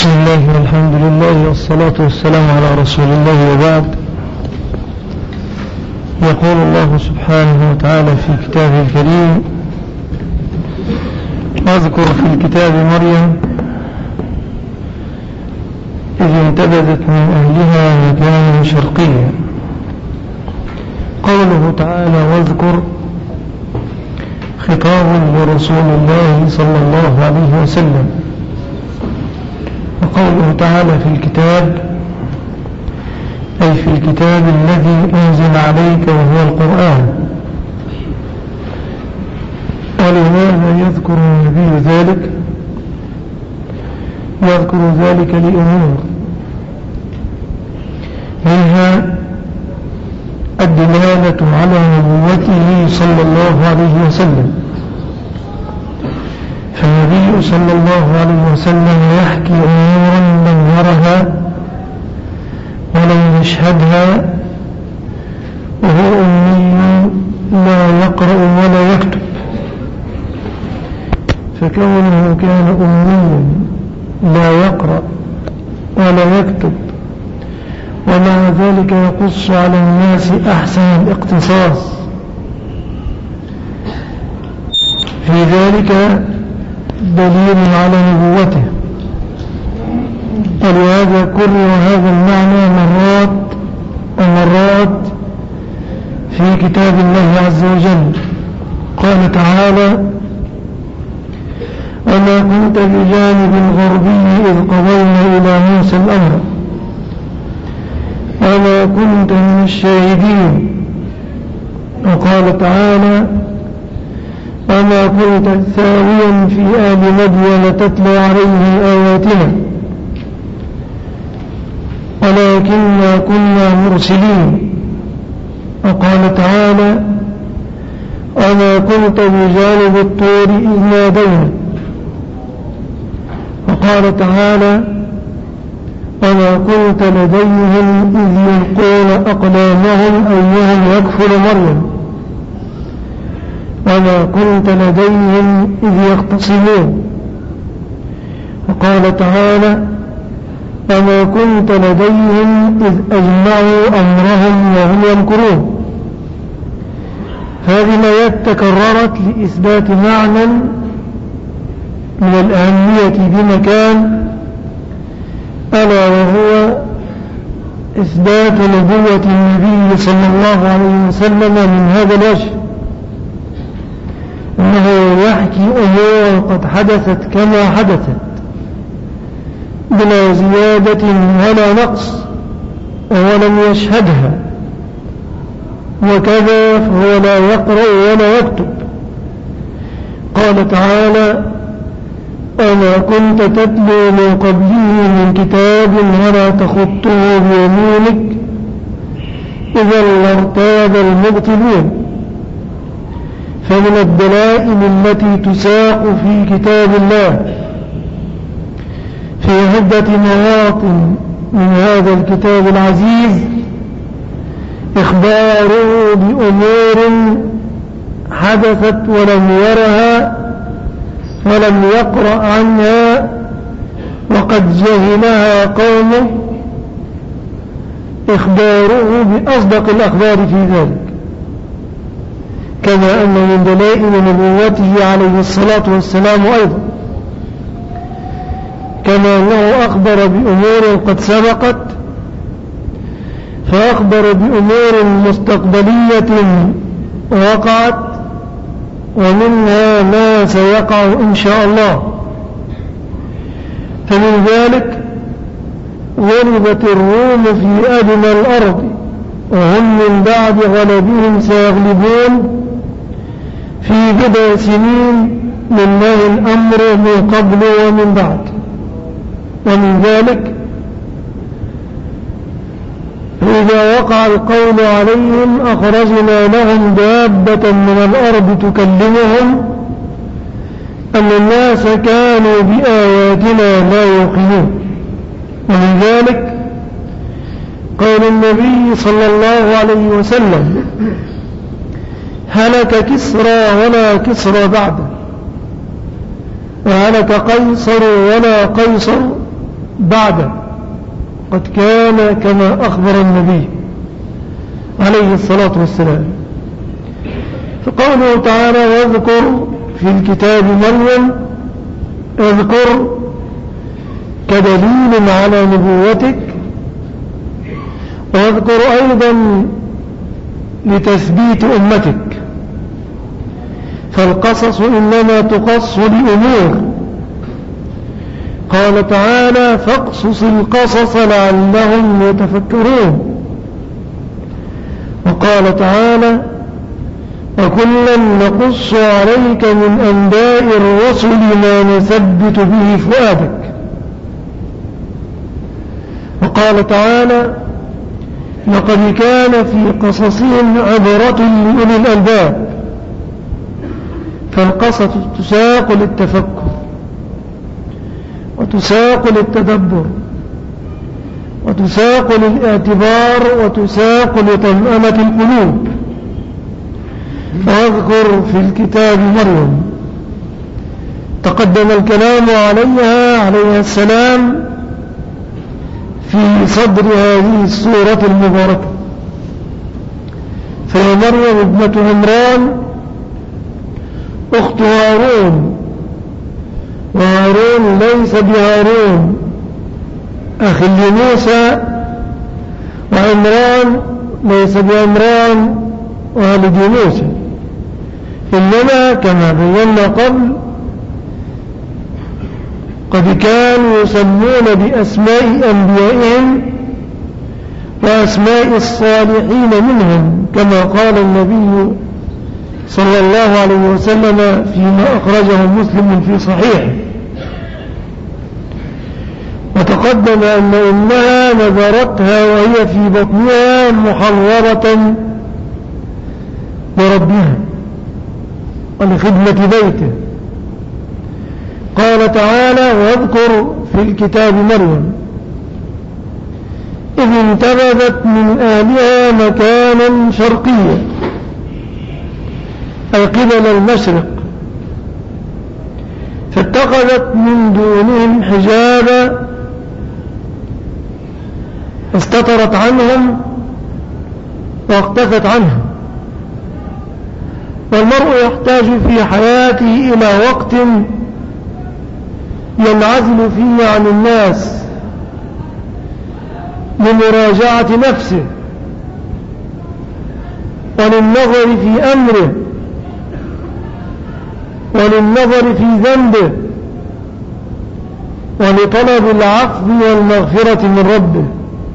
بسم الله والحمد لله والصلاة والسلام على رسول الله وبعد. يقول الله سبحانه وتعالى في كتابه الكريم: واذكر في الكتاب مريم إذ انتبذت من أهلها مكانا شرقيا. قوله تعالى واذكر خطاب لرسول الله صلى الله عليه وسلم، وقوله تعالى في الكتاب أي في الكتاب الذي أنزل عليك وهو القرآن. ولماذا يذكر النبي ذلك؟ يذكر ذلك لأمور، منها الدلالة على نبوته صلى الله عليه وسلم، فالنبي صلى الله عليه وسلم يحكي أمورا لم يرها ولم يشهدها، وهو أمي لا يقرأ ولا يكتب، فكونه كان أميا لا يقرأ ولا يكتب ومع ذلك يقص على الناس أحسن الاقتصاص، في ذلك دليل على نبوته. ولهذا كرر هذا المعنى مرات ومرات في كتاب الله عز وجل. قال تعالى: وما كنت بجانب الغربي إذ قضينا إلى موسى الأمر وما كنت من الشاهدين. وقال تعالى: وما كنت ثاويا في آل مدين تتلو عليهم آياتنا ولكننا كنا مرسلين. وقال تعالى: وما كنت بجانب الطور إذ نادينا. وقال تعالى: وما كنت لديهم إذ يلقون أقلامهم أيهم يكفر مريم وما كنت لديهم إذ يختصمون. وقال تعالى: وما كنت لديهم إذ أجمعوا أمرهم وهم يمكرون. هذه الآيات تكررت لإثبات معنى من الأهمية بمكان، ألا وهو إثبات نبوة النبي صلى الله عليه وسلم من هذا الوجه، أنه يحكي أمور قد حدثت كما حدثت بلا زيادة ولا نقص وهو لم يشهدها، وكذا فهو لا يقرأ ولا يكتب. قال تعالى: وما كنت تتلو من قبله من كتاب ولا تخطه بيمينك إذا لارتاب المبطلون. فمن الدلائل التي تساق في كتاب الله في عدة مواطن من هذا الكتاب العزيز إخباره بأمور حدثت ولم يرها ولم يقرأ عنها وقد جهلها قومه، إخباره بأصدق الأخبار في ذلك. كما أن من دلائل نبوته عليه الصلاة والسلام أيضا كما أنه أخبر بأمور قد سبقت، فأخبر بأمور مستقبلية وقعت ومنها ما سيقع إن شاء الله. فمن ذلك: غلبت الروم في أدنى الأرض وهم من بعد غلبهم سيغلبون في بضع سنين لله الأمر من قبل ومن بعد. ومن ذلك: إذا وقع القول عليهم أخرجنا لهم دابة من الأرض تكلمهم أن الناس كانوا بآياتنا لا يوقنون. ومن ذلك قول النبي صلى الله عليه وسلم: هلك كسرى ولا كسرى بعده، وهلك قيصر ولا قيصر بعد، قد كان كما أخبر النبي عليه الصلاة والسلام. فقوله تعالى واذكر في الكتاب مريم، اذكر كدليل على نبوتك، واذكر أيضا لتثبيت أمتك، فالقصص إنما تقص لأمور. قال تعالى فاقصص القصص لعلهم يتفكرون. وقال تعالى وكلا نقص عليك من أنباء الرسل ما نثبت به فؤادك. وقال تعالى لقد كان في قصصهم عبرة لأولي الألباب. فالقصص تساق للتفكر وتساق للتدبر وتساق للاعتبار وتساق لطمأنة القلوب. فاذكر في الكتاب مريم، تقدم الكلام عليها السلام في صدر هذه السورة المباركة. فهي مريم ابنة عمران أخت هارون، وهارون ليس بهارون أخي لموسى، وعمران ليس بعمران والد موسى، إنما كما بينا قبل قد كانوا يسمون بأسماء أنبيائهم وأسماء الصالحين منهم، كما قال النبي صلى الله عليه وسلم فيما أخرجه مسلم في صحيحه. وتقدم أن أمها نذرتها وهي في بطنها محررة لربها ولخدمة بيته. قال تعالى واذكر في الكتاب مريم إذ انتبذت من أهلها مكانا شرقيا، أي قبل المشرق، فاتخذت من دونهم حجابا استترت عنهم واختفت عنهم. والمرء يحتاج في حياته إلى وقت ينعزل فيه عن الناس لمراجعة نفسه وللنظر في أمره وللنظر في ذنبه ولطلب العفو والمغفرة من ربه.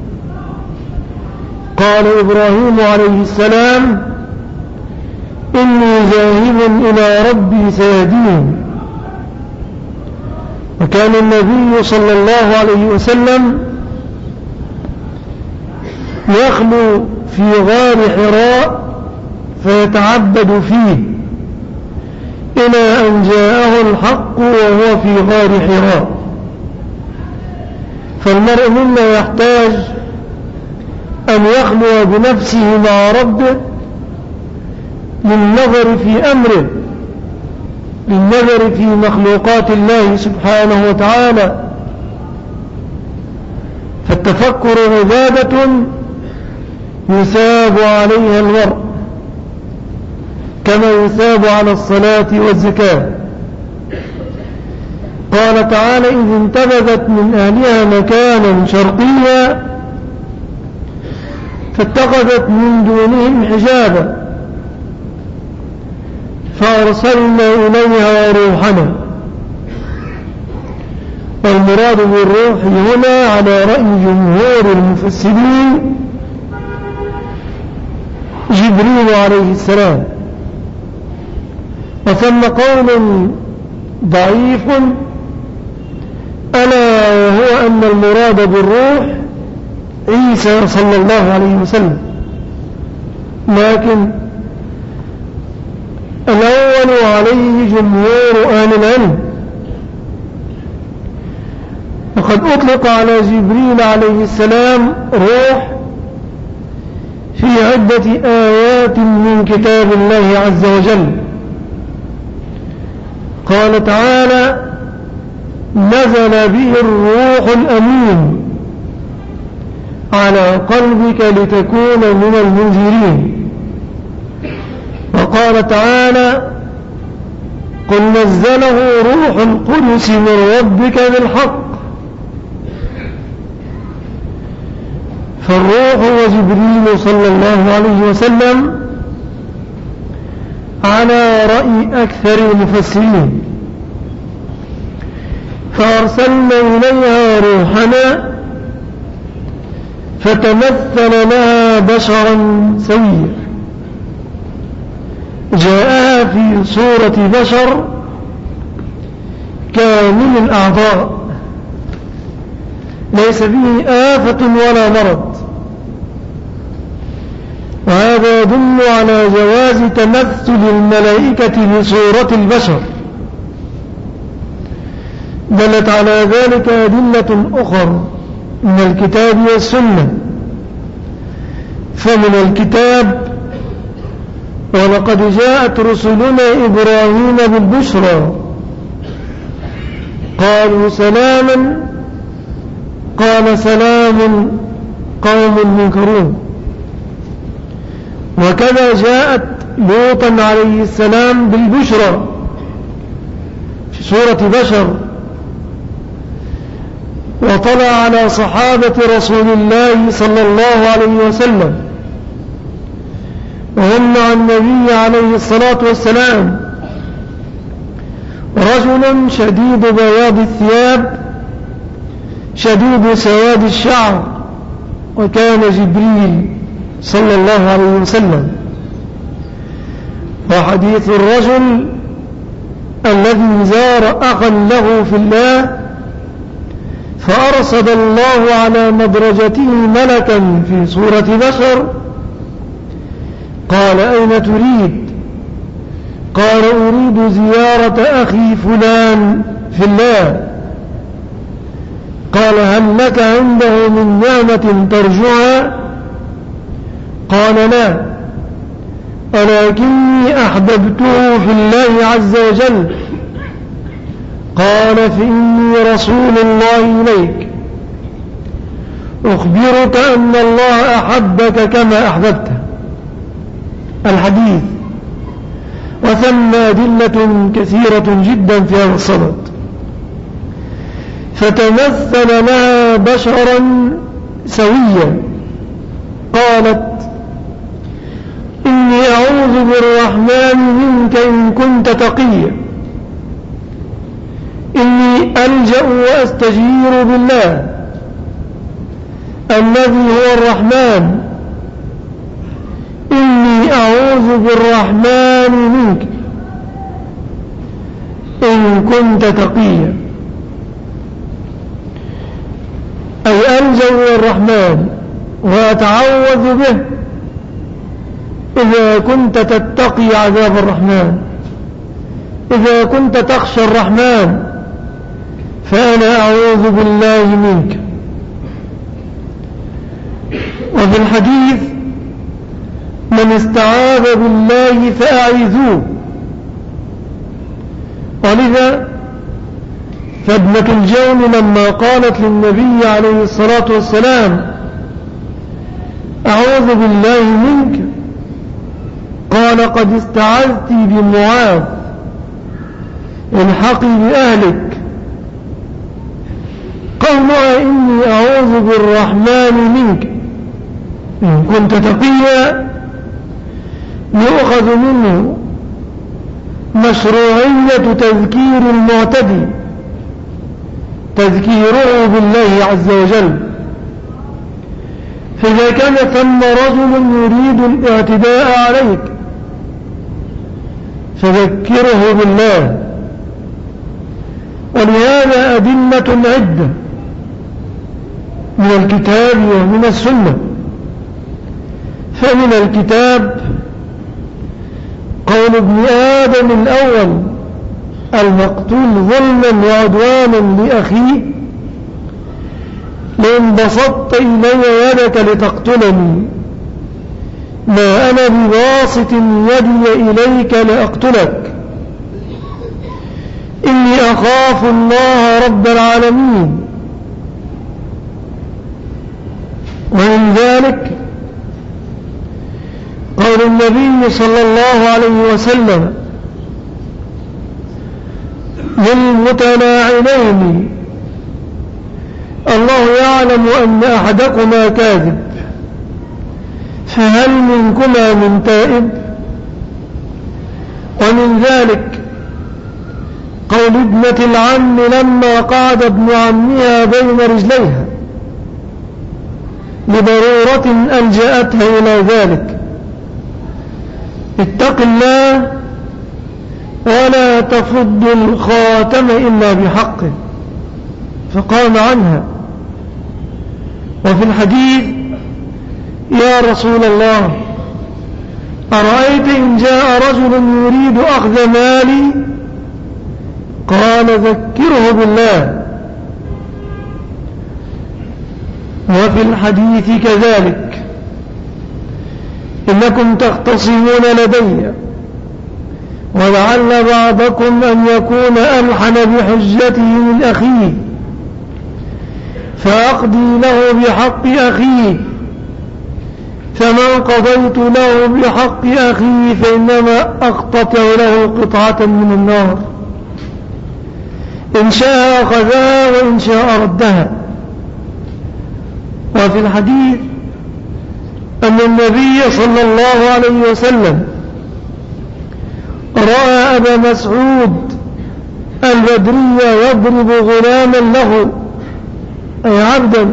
قال إبراهيم عليه السلام إني ذاهب إلى ربي سيهدين. وكان النبي صلى الله عليه وسلم يخلو في غار حراء فيتعبد فيه إلى أن جاءه الحق وهو في غار حراء. فالمرء منا يحتاج أن يخلو بنفسه مع ربه للنظر في أمره، للنظر في مخلوقات الله سبحانه وتعالى. فالتفكر عبادة يثاب عليها المرء كما يثاب على الصلاة والزكاة. قال تعالى إذ انتبذت من أهلها مكانا شرقيا فاتخذت من دونهم حجابا فأرسلنا إليها روحنا. والمراد بالروح هنا على رأي جمهور المفسرين جبريل عليه السلام. وثم قول ضعيف ألا وهو أن المراد بالروح عيسى صلى الله عليه وسلم، لكن الأول عليه جمهور أهل العلم. وقد أطلق على جبريل عليه السلام روح في عدة آيات من كتاب الله عز وجل. قال تعالى نزل به الروح الأمين على قلبك لتكون من المنذرين. وقال تعالى قل نزله روح القدس من ربك بالحق. فالروح هو جبريل صلى الله عليه وسلم على رأي أكثر المفسرين، فأرسلنا إليها روحنا فتمثل لها بشرا سويا، جاءها في صورة بشر كامل الأعضاء ليس فيه آفة ولا مرض. وهذا يدل على جواز تمثل الملائكة بصورة البشر. دلت على ذلك أدلة أخرى من الكتاب والسنة. فمن الكتاب ولقد جاءت رسلنا إبراهيم بالبشرى قالوا سلاما قال سلام قوم منكرون. وكذا جاءت لوطا عليه السلام بالبشرى في صورة بشر، وطلع على صحابة رسول الله صلى الله عليه وسلم وهم مع النبي عليه الصلاة والسلام رجل شديد بياض الثياب شديد سواد الشعر، وكان جبريل صلى الله عليه وسلم. وحديث الرجل الذي زار أخا له في الله فأرصد الله على مدرجته ملكا في صورة بشر قال أين تريد؟ قال أريد زيارة أخي فلان في الله. قال هل لك عنده من نعمة ترجوها؟ قال لا، ولكني أحببته في الله عز وجل. قال فإني رسول الله إليك أخبرك أن الله أحبك كما أحببته. الحديث. وثم أدلة كثيرة جدا في هذا الصدد. فتمثل لها بشرا سويا قالت إني أعوذ بالرحمن منك إن كنت تقيا، إني ألجأ وأستجير بالله الذي هو الرحمن، إني أعوذ بالرحمن منك إن كنت تقيا، أي ألجأ إلى الرحمن وأتعوذ به إذا كنت تتقي عذاب الرحمن، إذا كنت تخشى الرحمن فأنا أعوذ بالله منك. وفي الحديث من استعاذ بالله فأعيذوه. ولذا فابنة الجون لما قالت للنبي عليه الصلاة والسلام أعوذ بالله منك قال قد استعذت بمعاذ الحقي بأهلك. قولها إني أعوذ بالرحمن منك إن كنت تقيا يؤخذ منه مشروعية تذكير المعتدي، تذكيره بالله عز وجل. فإذا كان ثم رجل يريد الاعتداء عليك فذكره بالله. ولهذا أدلة عدة من الكتاب ومن السنة. فمن الكتاب قول ابن آدم الأول المقتول ظلما وعدوانا لأخيه لئن بسطت إلي يدك لتقتلني ما أنا بباسط يدي إليك لأقتلك إني أخاف الله رب العالمين. ومن ذلك قول النبي صلى الله عليه وسلم للمتلاعنين: الله يعلم أن أحدكما كاذب، فهل منكما من تائب؟ ومن ذلك قول ابنة العم لما قعد ابن عمها بين رجليها لضرورة ألجأتها إلى ذلك: اتق الله ولا تفض الخاتم إلا بحقه، فقام عنها. وفي الحديث: يا رسول الله، أرأيت إن جاء رجل يريد أخذ مالي؟ قال: ذكره بالله. وفي الحديث كذلك: إنكم تختصمون لدي، ولعل بعضكم أن يكون ألحن بحجته من أخيه، فأقضي له بحق أخيه، فمن قضيت له بحق أخيه فإنما أقطع له قطعة من النار، إن شاء أخذها وإن شاء ردها. وفي الحديث أن النبي صلى الله عليه وسلم رأى أبا مسعود البدري يضرب غلاما له، أي عبدا،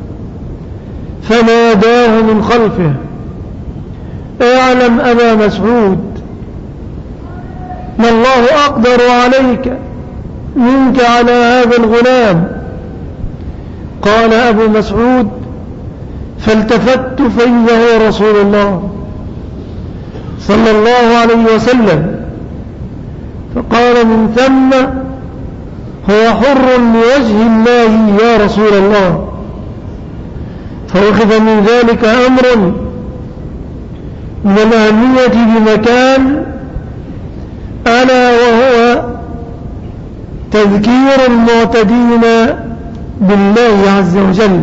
فناداه من خلفه: اعلم أبا مسعود، ما الله أقدر عليك منك على هذا الغلام. قال أبو مسعود: فالتفت فإذا هو رسول الله صلى الله عليه وسلم، فقال: من ثم هو حر لوجه الله يا رسول الله. فأخذ من ذلك أمر من الأهمية بمكان، ألا وهو تذكير المعتدين بالله عز وجل.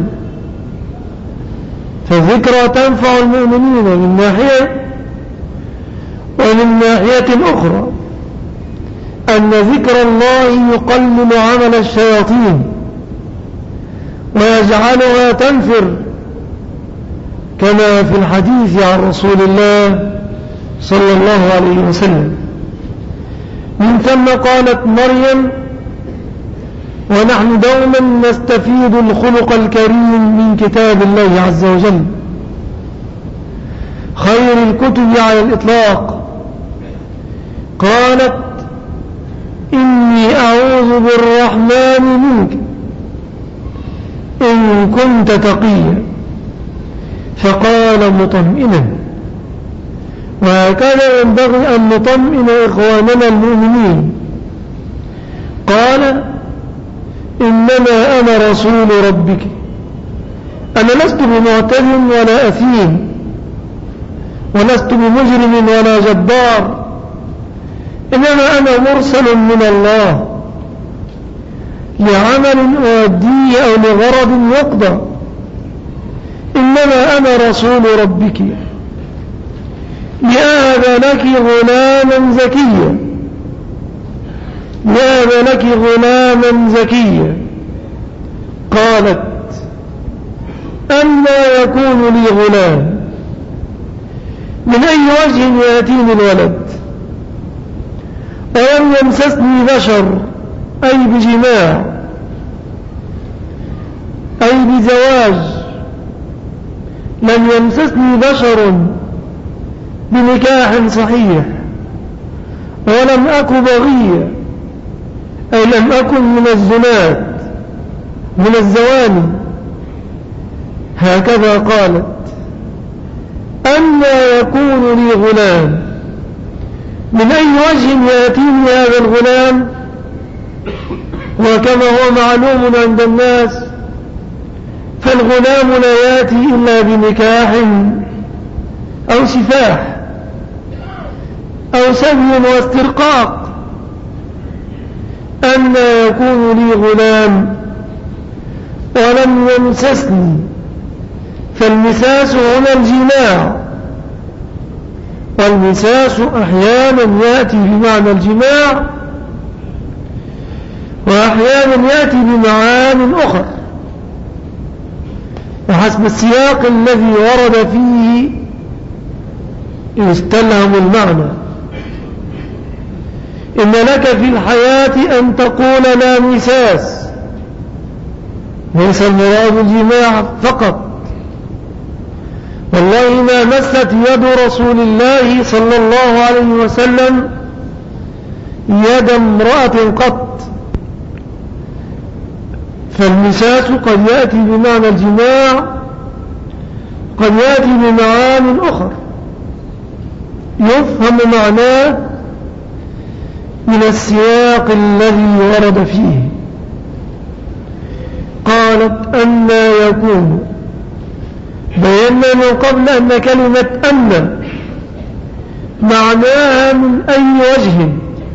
فالذكرى تنفع المؤمنين من ناحية، ومن ناحية أخرى أن ذكر الله يقلل عمل الشياطين ويجعلها تنفر، كما في الحديث عن رسول الله صلى الله عليه وسلم. من ثم قالت مريم: ونحن دوما نستفيد الخلق الكريم من كتاب الله عز وجل، خير الكتب على الإطلاق. قالت: إني أعوذ بالرحمن منك إن كنت تقيا، فقال مطمئنا. وهكذا ينبغي أن نطمئن إخواننا المؤمنين. قال: إنما أنا رسول ربك، أنا لست بمعتد ولا أثيم، ولست بمجرم ولا جبار، إنما أنا مرسل من الله لعمل أؤديه أو لغرض يقضى. إنما أنا رسول ربك لأهب لك غلاما زكيا، لأهب لك غلاما زكيا. قالت: أما يكون لي غلام؟ من أي وجه يأتيني الولد؟ ولم يمسسني بشر، أي بجماع، أي بزواج، لم يمسسني بشر بنكاح صحيح، ولم أك بغيا، أي لم أكن من الزنات، من الزواني. هكذا قالت: أما يكون لي غلام؟ من أي وجه يأتيني هذا الغلام؟ وكما هو معلوم عند الناس، فالغلام لا يأتي إلا بنكاح أو سفاح أو سبي واسترقاق، أن يكون لي غلام ولم يمسسني. فالمساس هنا الجماع، والمساس أحيانا يأتي بمعنى الجماع وأحيانا يأتي بمعان أخرى وحسب السياق الذي ورد فيه يستلهم المعنى. إن لك في الحياة أن تقول لا مساس، ليس المراد الجماع فقط. والله ما مست يد رسول الله صلى الله عليه وسلم يد امرأة قط. فالمساس قد يأتي بمعنى الجماع، قد يأتي بمعان أخرى يفهم معناه من السياق الذي ورد فيه. قالت أن يكون، بينا من قبل أن كلمة أن معناها من أي وجه.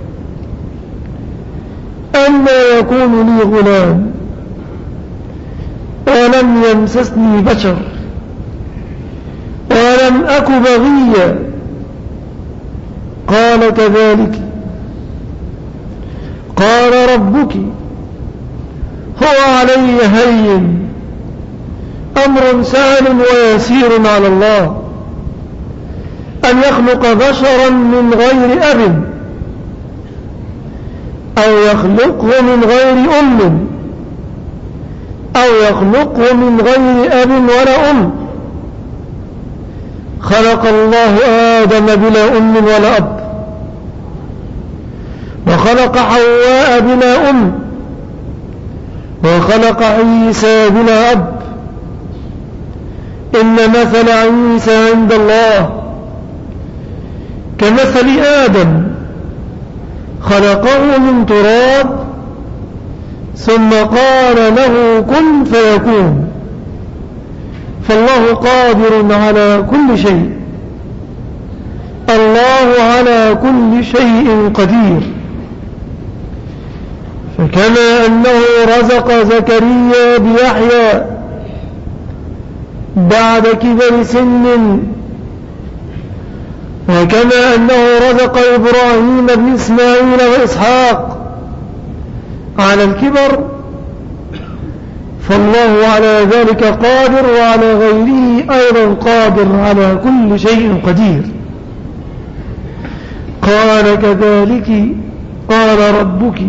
أن يكون لي غلام ولم يمسسني بشر ولم أك بغيا. قال كذلك قال ربك هو علي هين، أمر سهل ويسير على الله أن يخلق بشرا من غير أب أو يخلقه من غير أم أو يخلقه من غير أب ولا أم. خلق الله آدم بلا أم ولا أب، وخلق حواء بلا أم، وخلق عيسى بلا أب. إن مثل عيسى عند الله كمثل آدم، خلقه من تراب ثم قال له كن فيكون. فالله قادر على كل شيء، الله على كل شيء قدير. فكما أنه رزق زكريا بيحيى بعد كبر سن، وكما أنه رزق إبراهيم بإسماعيل وإسحاق على الكبر، فالله على ذلك قادر، وعلى غيره أيضا قادر على كل شيء قدير. قال كذلك قال ربك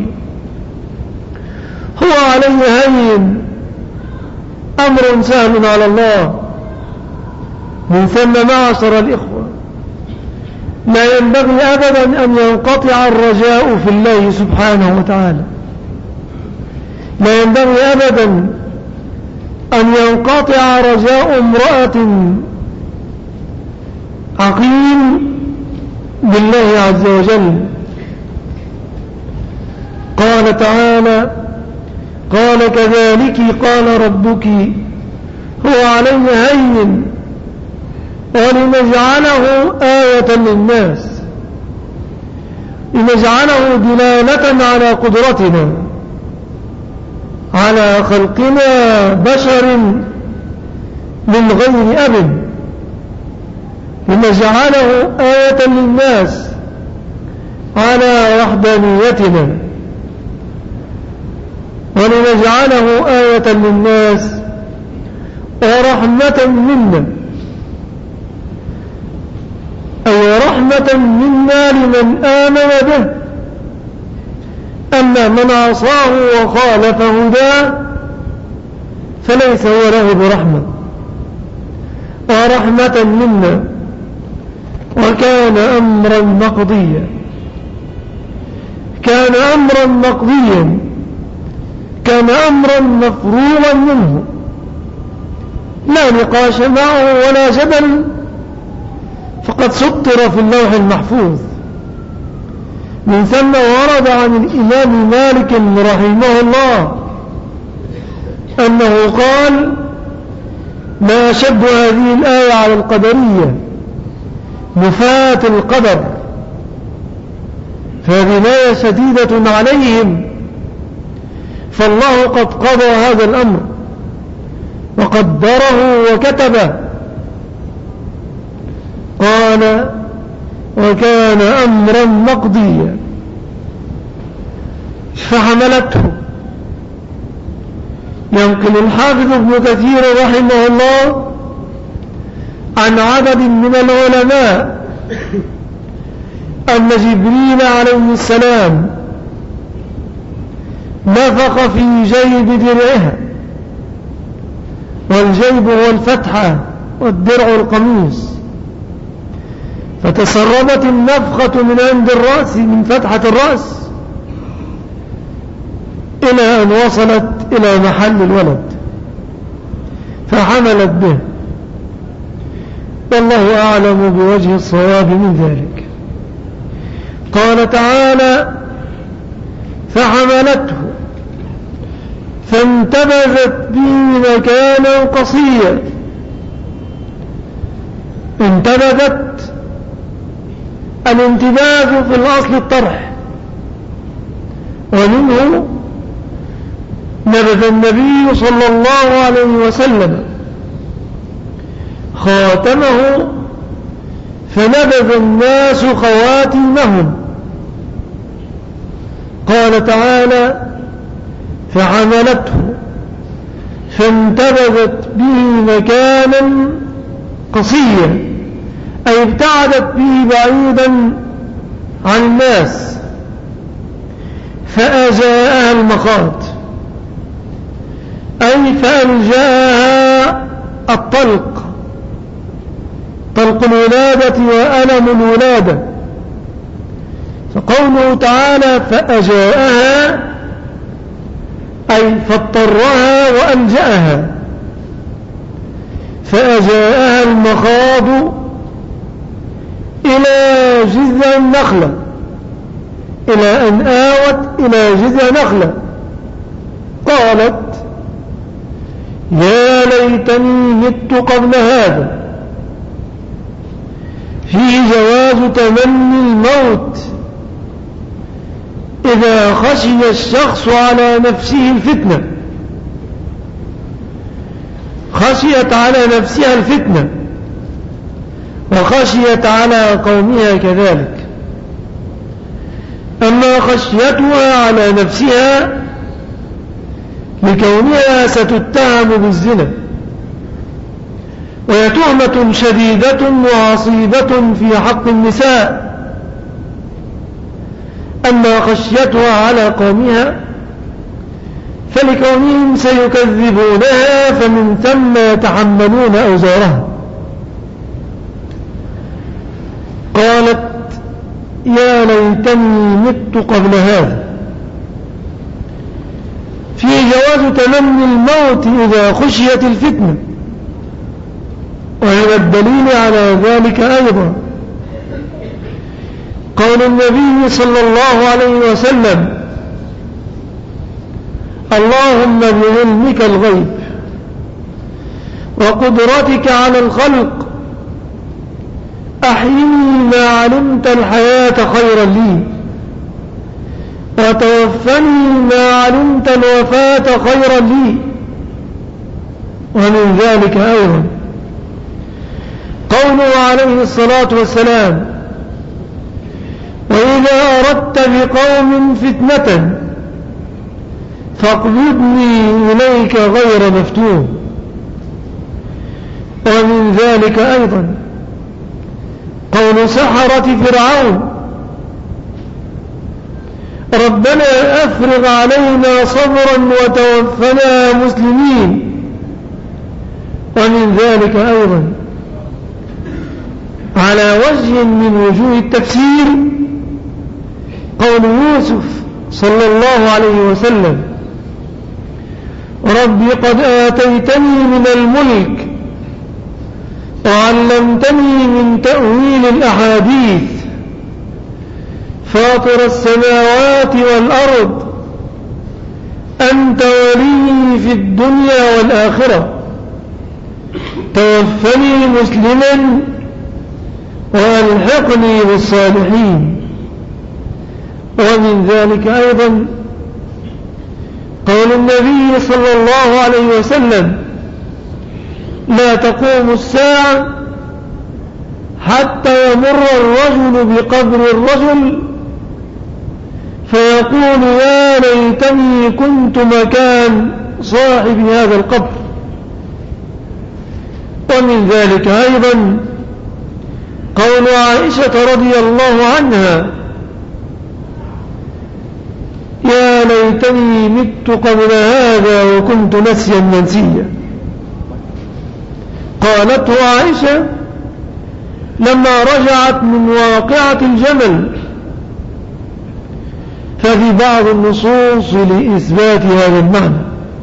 هو علي هين، أمر سهل على الله. من ثم معشر الإخوة لا ينبغي أبدا أن ينقطع الرجاء في الله سبحانه وتعالى، لا ينبغي أبدا أن ينقطع رجاء امرأة عقيم بالله عز وجل. قال تعالى قال كذلك قال ربك هو علي هين ولنجعله آية للناس، لنجعله دلالة على قدرتنا على خلقنا بشر من غير أب، لنجعله آية للناس على وحدانيتنا، ولنجعله آية للناس ورحمة منا، أي رحمة منا لمن آمن به. أما من عصاه وخالف هداه فليس هو له برحمة، ورحمة منا. وكان أمرا مقضيا، كان أمرا مقضيا، كان أمرا مفروغا منه، لا نقاش معه ولا جدل، فقد سطر في اللوح المحفوظ. من ثم ورد عن الإمام مالك رحمه الله أنه قال ما شد هذه الآية على القدرية نفاة القدر، فهذه آية شديدة عليهم فالله قد قضى هذا الأمر وقدره وكتبه. قال وكان أمرا مقضيا. فحملته. ينقل الحافظ ابن كثير رحمه الله عن عدد من العلماء أن جبريل عليه السلام نفخ في جيب درعها، والجيب هو الفتحة والدرع القميص، فتسربت النفخة من عند الرأس من فتحة الرأس إلى أن وصلت إلى محل الولد فحملت به، والله أعلم بوجه الصواب من ذلك. قال تعالى فحملته فانتبذت به مكانا قصيا. انتبذت، الانتباذ في الأصل الطرح، ومنه نبذ النبي صلى الله عليه وسلم خاتمه فنبذ الناس خواتمهم. قال تعالى فحملته فانتبذت به مكانا قصيا، أي ابتعدت به بعيدا عن الناس، فأجاءها المخاض، أي فألجاها الطلق، طلق الولادة وألم الولادة. فقوله تعالى فأجاءها أي فاضطرها وألجأها، فأجاءها المخاض إلى جذع النخلة، إلى أن آوت إلى جذع نخلة. قالت يا ليتني مت قبل هذا. فيه جواز تمني الموت إذا خشي الشخص على نفسه الفتنة، خشيت على نفسها الفتنة وخشيت على قومها كذلك. أما خشيتها على نفسها لكونها ستتهم بالزنا، وهي تهمة شديدة وعصيبة في حق النساء. أما خشيتها على قومها فلكونهم سيكذبونها فمن ثم يتحملون أوزارها. قالت يا ليتني مت قبل هذا. في جواز تمني الموت إذا خشيت الفتنة، وهو الدليل على ذلك أيضا قول النبي صلى الله عليه وسلم اللهم بعلمك الغيب وقدرتك على الخلق أحيني ما علمت الحياة خيرا لي، وتوفني ما علمت الوفاة خيرا لي. ومن ذلك أيضا قوله عليه الصلاة والسلام وإذا أردت بقوم فتنة فاقبضني إليك غير مفتون. ومن ذلك أيضا قول سحرة فرعون ربنا أفرغ علينا صبرا وتوفنا مسلمين. ومن ذلك أيضا على وجه من وجوه التفسير قول يوسف صلى الله عليه وسلم ربي قد آتيتني من الملك وعلمتني من تأويل الأحاديث فاطر السماوات والأرض أنت ولي في الدنيا والآخرة توفني مسلما وألحقني بالصالحين. ومن ذلك أيضا قول النبي صلى الله عليه وسلم: لا تقوم الساعة حتى يمر الرجل بقبر الرجل فيقول: يا ليتني كنت مكان صاحب هذا القبر. ومن ذلك أيضا قول عائشة رضي الله عنها: يا ليتني مت قبل هذا وكنت نسيا منسيا. قالته عائشة لما رجعت من واقعة الجمل، ففي بعض النصوص لإثبات هذا المعنى،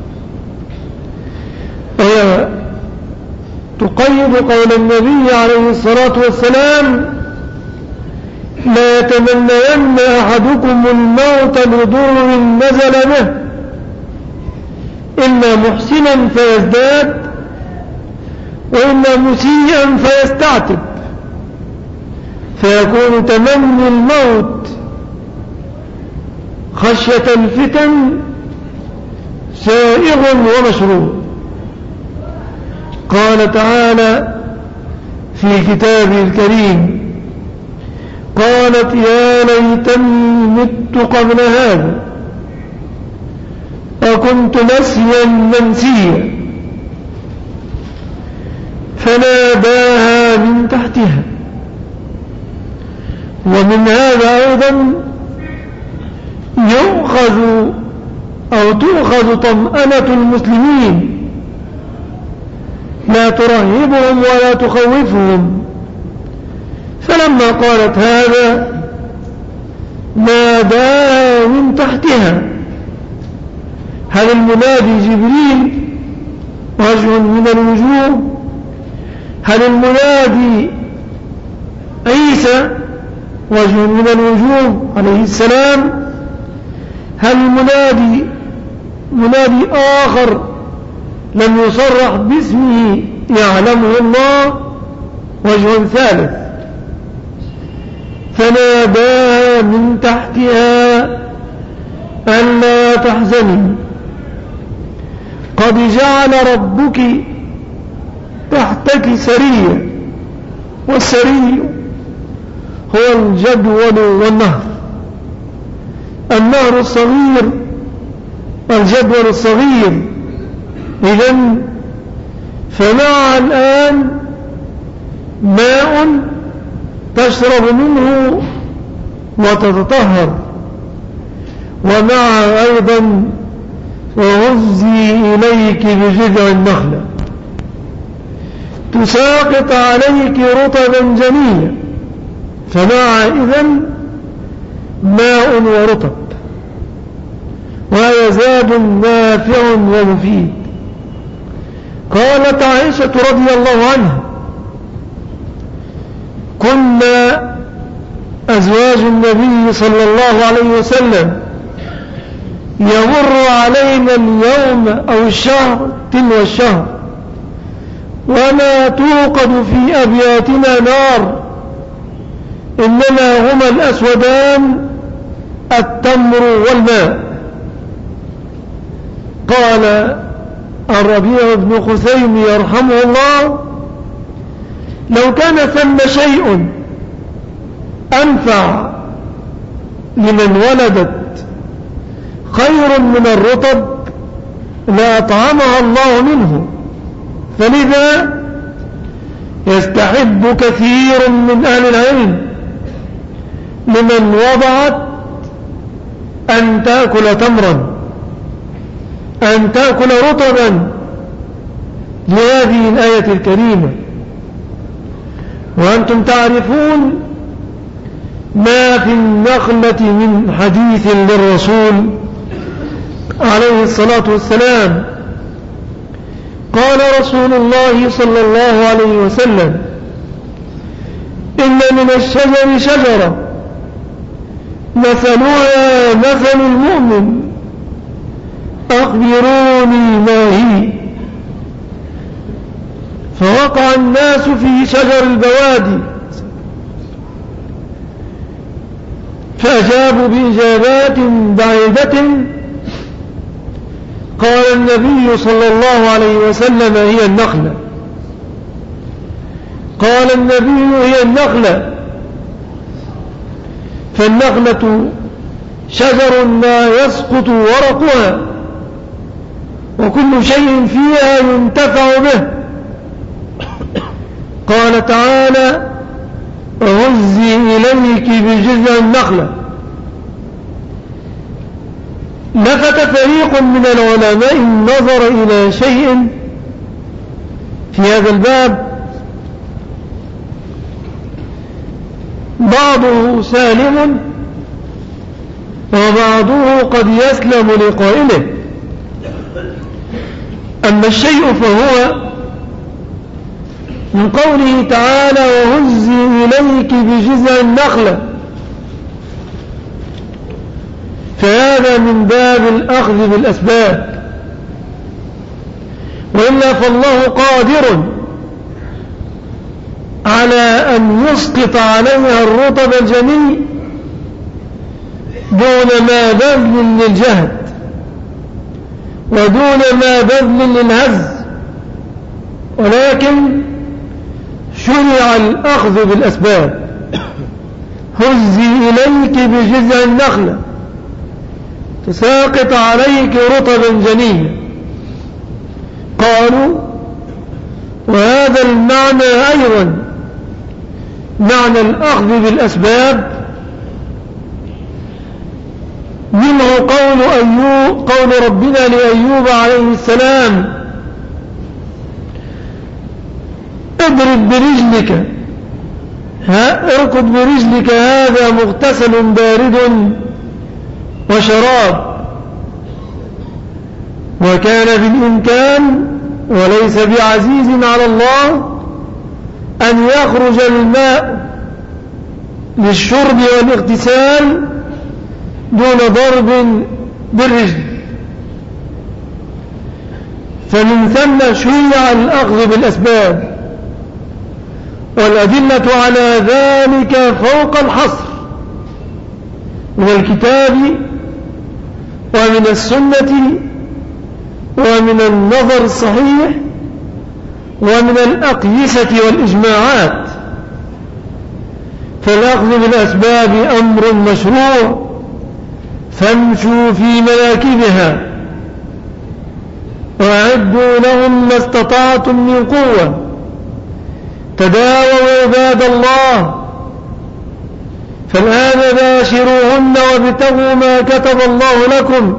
وهي تقيد قول النبي عليه الصلاة والسلام: لا يتمنين أحدكم الموت لضر نزل به إلا محسنا فيزداد وإلا مسيئا فيستعتب، فيكون تمني الموت خشية الفتن سائغ ومشروع. قال تعالى في كتابه الكريم: قالت يا ليتني مت قبل هذا وكنت نسيا منسيا، فناداها من تحتها. ومن هذا أيضا تؤخذ طمأنة المسلمين، لا ترهبهم ولا تخوفهم. فلما قالت هذا ناداها من تحتها. هل المنادي جبريل وجه من الوجوه؟ هل المنادي عيسى وجه من الوجوه عليه السلام؟ هل المنادي منادي آخر لم يصرح باسمه يعلمه الله وجه ثالث؟ فناداها من تحتها ألا تحزني قد جعل ربك تحتك سريا، والسري هو الجدول والنهر، النهر الصغير والجدول الصغير. إذن فمع الآن ماء تشرب منه وتتطهر، ومع أيضا وهزي إليك بجذع النخلة تساقط عليك رطبا جنيا. فمع إذن ماء ورطب، وهذا زاد نافع ومفيد. قالت عائشة رضي الله عنها: كنا أزواج النبي صلى الله عليه وسلم يمر علينا اليوم أو الشهر تلو الشهر وما توقد في أبياتنا نار، إنما هما الأسودان التمر والماء. قال الربيع بن خثيم يرحمه الله: لو كان ثم شيء أنفع لمن ولدت خير من الرطب لأطعمها الله منه، فلذا يستحب كثير من أهل العلم لمن وضعت أن تأكل تمرا، أن تأكل رطبا لهذه الآية الكريمة. وأنتم تعرفون ما في النخلة من حديث للرسول عليه الصلاة والسلام. قال رسول الله صلى الله عليه وسلم: إن من الشجر شجرة مثلها مثل المؤمن، أخبروني ما هي؟ فوقع الناس في شجر البوادي فأجابوا بإجابات بعيدة، قال النبي صلى الله عليه وسلم هي النخلة. قال النبي هي النخلة، فالنخلة شجر لا يسقط ورقها، وكل شيء فيها ينتفع به. قال تعالى: وهزي إليك بجذع النخلة. لفت فريق من العلماء النظر إلى شيء في هذا الباب، بعضه سالم وبعضه قد يسلم لقائله. أما الشيء فهو من قوله تعالى: وهزي إليك بجذع النخلة، فهذا من باب الأخذ بالأسباب، وإلا فالله قادر على أن يسقط عليها الرطب الجني دون ما بذل للجهد ودون ما بذل للهز، ولكن شرع الأخذ بالأسباب. هزي إليك بجذع النخلة تساقط عليك رطبا جنيا. قالوا: وهذا المعنى أيضا معنى الأخذ بالأسباب، منه قول ربنا لأيوب عليه السلام: اضرب برجلك، اركض برجلك، هذا مغتسل بارد وشراب. وكان بالإمكان وليس بعزيز على الله أن يخرج الماء للشرب والاغتسال دون ضرب بالرجل، فمن ثم شرع الأخذ بالأسباب، والأدلة على ذلك فوق الحصر من الكتاب ومن السنة ومن النظر الصحيح ومن الأقيسة والإجماعات. فالأخذ بالأسباب أمر مشروع، فامشوا في مناكبها وأعدوا لهم ما استطعتم من قوة. تداووا عباد الله، فالآن باشروهن وابتغوا ما كتب الله لكم،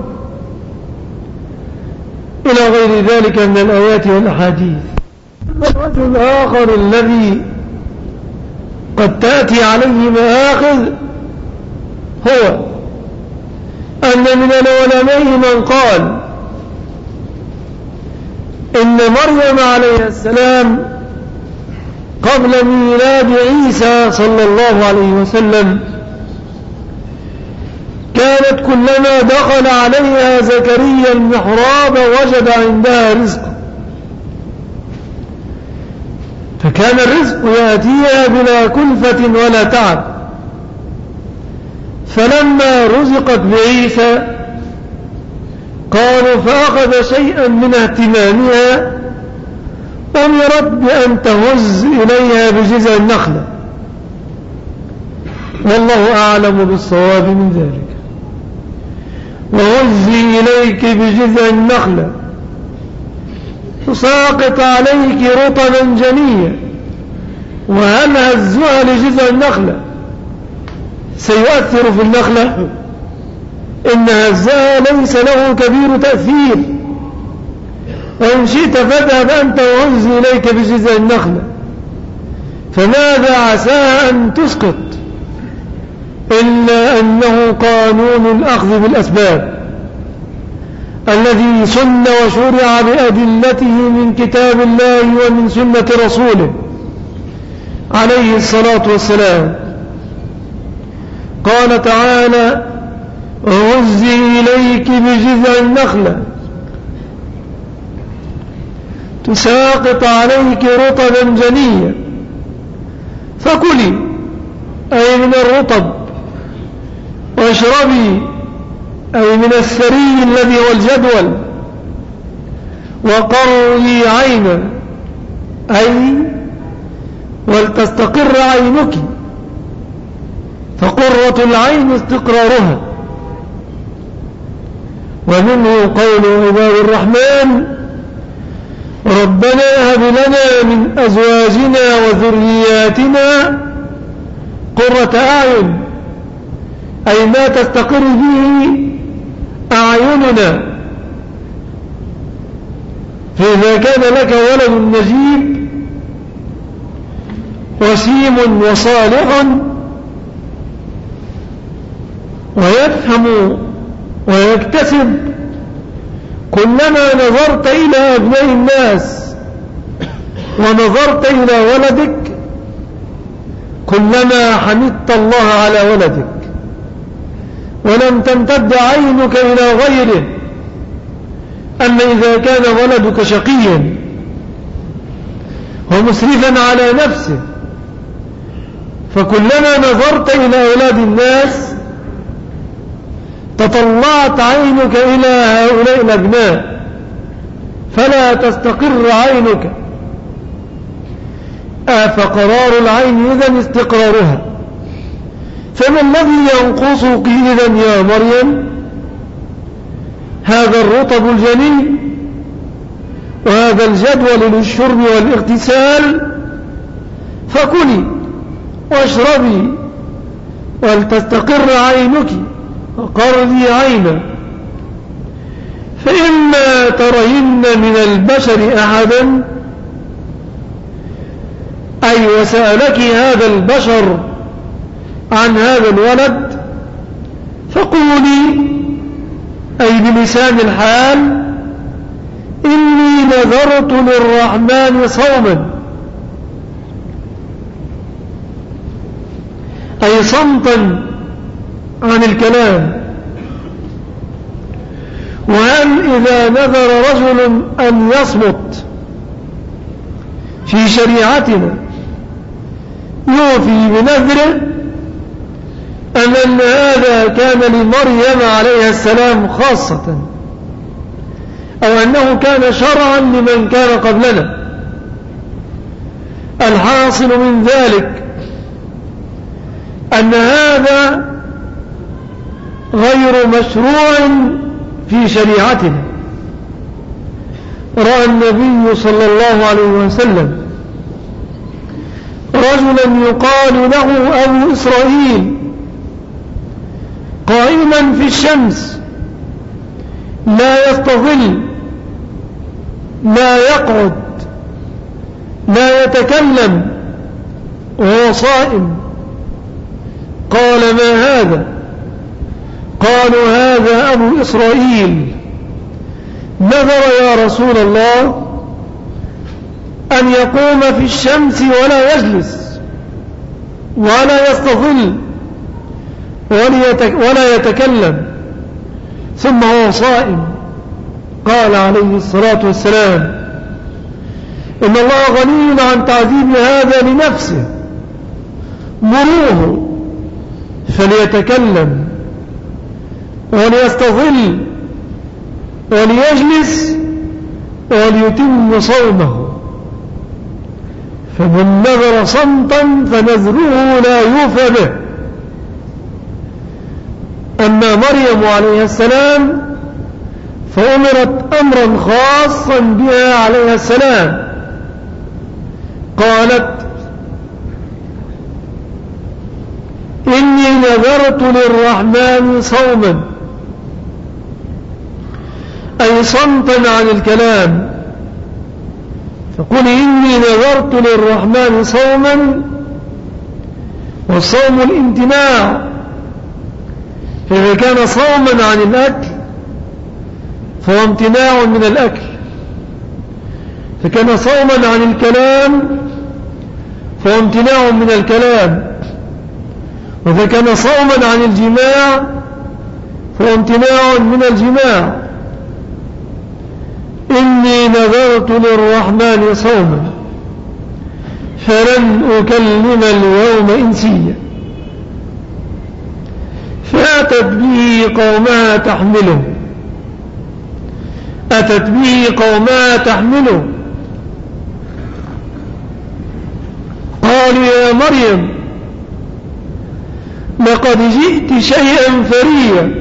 إلى غير ذلك من الآيات والأحاديث. الوجه الآخر الذي قد تأتي عليه مآخذ هو أن من العلماء من قال إن مريم عليه السلام قبل ميلاد عيسى صلى الله عليه وسلم كانت كلما دخل عليها زكريا المحراب وجد عندها رزقا، فكان الرزق يأتيها بلا كلفة ولا تعب. فلما رزقت بعيسى قالوا فأخذ شيئا من اهتمامها، أمرت بأن تهز إليها بجذع النخلة، والله أعلم بالصواب من ذلك. وهزي إليك بجذع النخلة تساقط عليك رطبا جنيا. وهل هزها لجذع النخلة سيؤثر في النخلة؟ إن هزها ليس له كبير تأثير، وإن شئت فاذهب أنت وهز إليك بجذع النخلة، فماذا عساها أن تسقط إلا أنه قانون الأخذ بالأسباب الذي سن وشرع بأدلته من كتاب الله ومن سنة رسوله عليه الصلاة والسلام. قال تعالى: وهزي إليك بجذع النخلة تساقط عليك رطبا جنيا، فكلي أي من الرطب، واشربي أي من الثري الذي هو الجدول، وقري عينا، أي ولتستقر عينك، فقرة العين استقرارها. ومنه قول عباد الرحمن: ربنا هب لنا من أزواجنا وذرياتنا قرة أعين، أي ما تستقر به أعيننا. فإذا كان لك ولد نجيب وسيم وصالح ويفهم ويكتسب، كلما نظرت إلى أبناء الناس ونظرت إلى ولدك كلما حمدت الله على ولدك، ولم تمتد عينك إلى غيره. أما إذا كان ولدك شقيا ومسرفا على نفسه، فكلما نظرت إلى أولاد الناس تطلعت عينك إلى هؤلاء الأبناء فلا تستقر عينك. فقرار العين إذن استقرارها. فما الذي ينقصك إذن يا مريم؟ هذا الرطب الجنين وهذا الجدول للشرب والاغتسال، فكلي واشربي ولتستقر عينك وقري عينا. فإما ترين من البشر أحدا، أي وسألك هذا البشر عن هذا الولد، فقولي أي بلسان الحال: إني نذرت للرحمن صوما، أي صمتا عن الكلام. وهل إذا نذر رجل أن يصمت في شريعتنا يوفي بنذره، أم أن هذا كان لمريم عليها السلام خاصة، أو أنه كان شرعا لمن كان قبلنا؟ الحاصل من ذلك أن هذا غير مشروع في شريعتنا. رأى النبي صلى الله عليه وسلم رجلا يقال له أبو إسرائيل قائما في الشمس لا يستظل، لا يقعد، لا يتكلم، وهو صائم. قال: ما هذا؟ قالوا: هذا أبو إسرائيل نذر يا رسول الله أن يقوم في الشمس ولا يجلس ولا يستظل ولا يتكلم ثم هو صائم. قال عليه الصلاة والسلام: إن الله غني عن تعذيب هذا لنفسه، مروه فليتكلم وليستظل وليجلس وليتم صومه. فمن نذر صمتا فنذره لا يوفى به. أما مريم عليه السلام فأمرت أمرا خاصا بها عليه السلام. قالت: إني نذرت للرحمن صوما، أي صمتا عن الكلام. فقل: إني نذرت للرحمن صوما، والصوم الامتناع. فإذا كان صوما عن الأكل فهو امتناع من الأكل، فكان صوما عن الكلام فهو امتناع من الكلام، وإذا كان صوما عن الجماع فهو امتناع من الجماع. إني نذرت للرحمن صوما فلن أكلم اليوم إنسيا. فأتت به قومها تحمله، أتت به قومها تحمله قالوا يا مريم لقد جئت شيئا فريا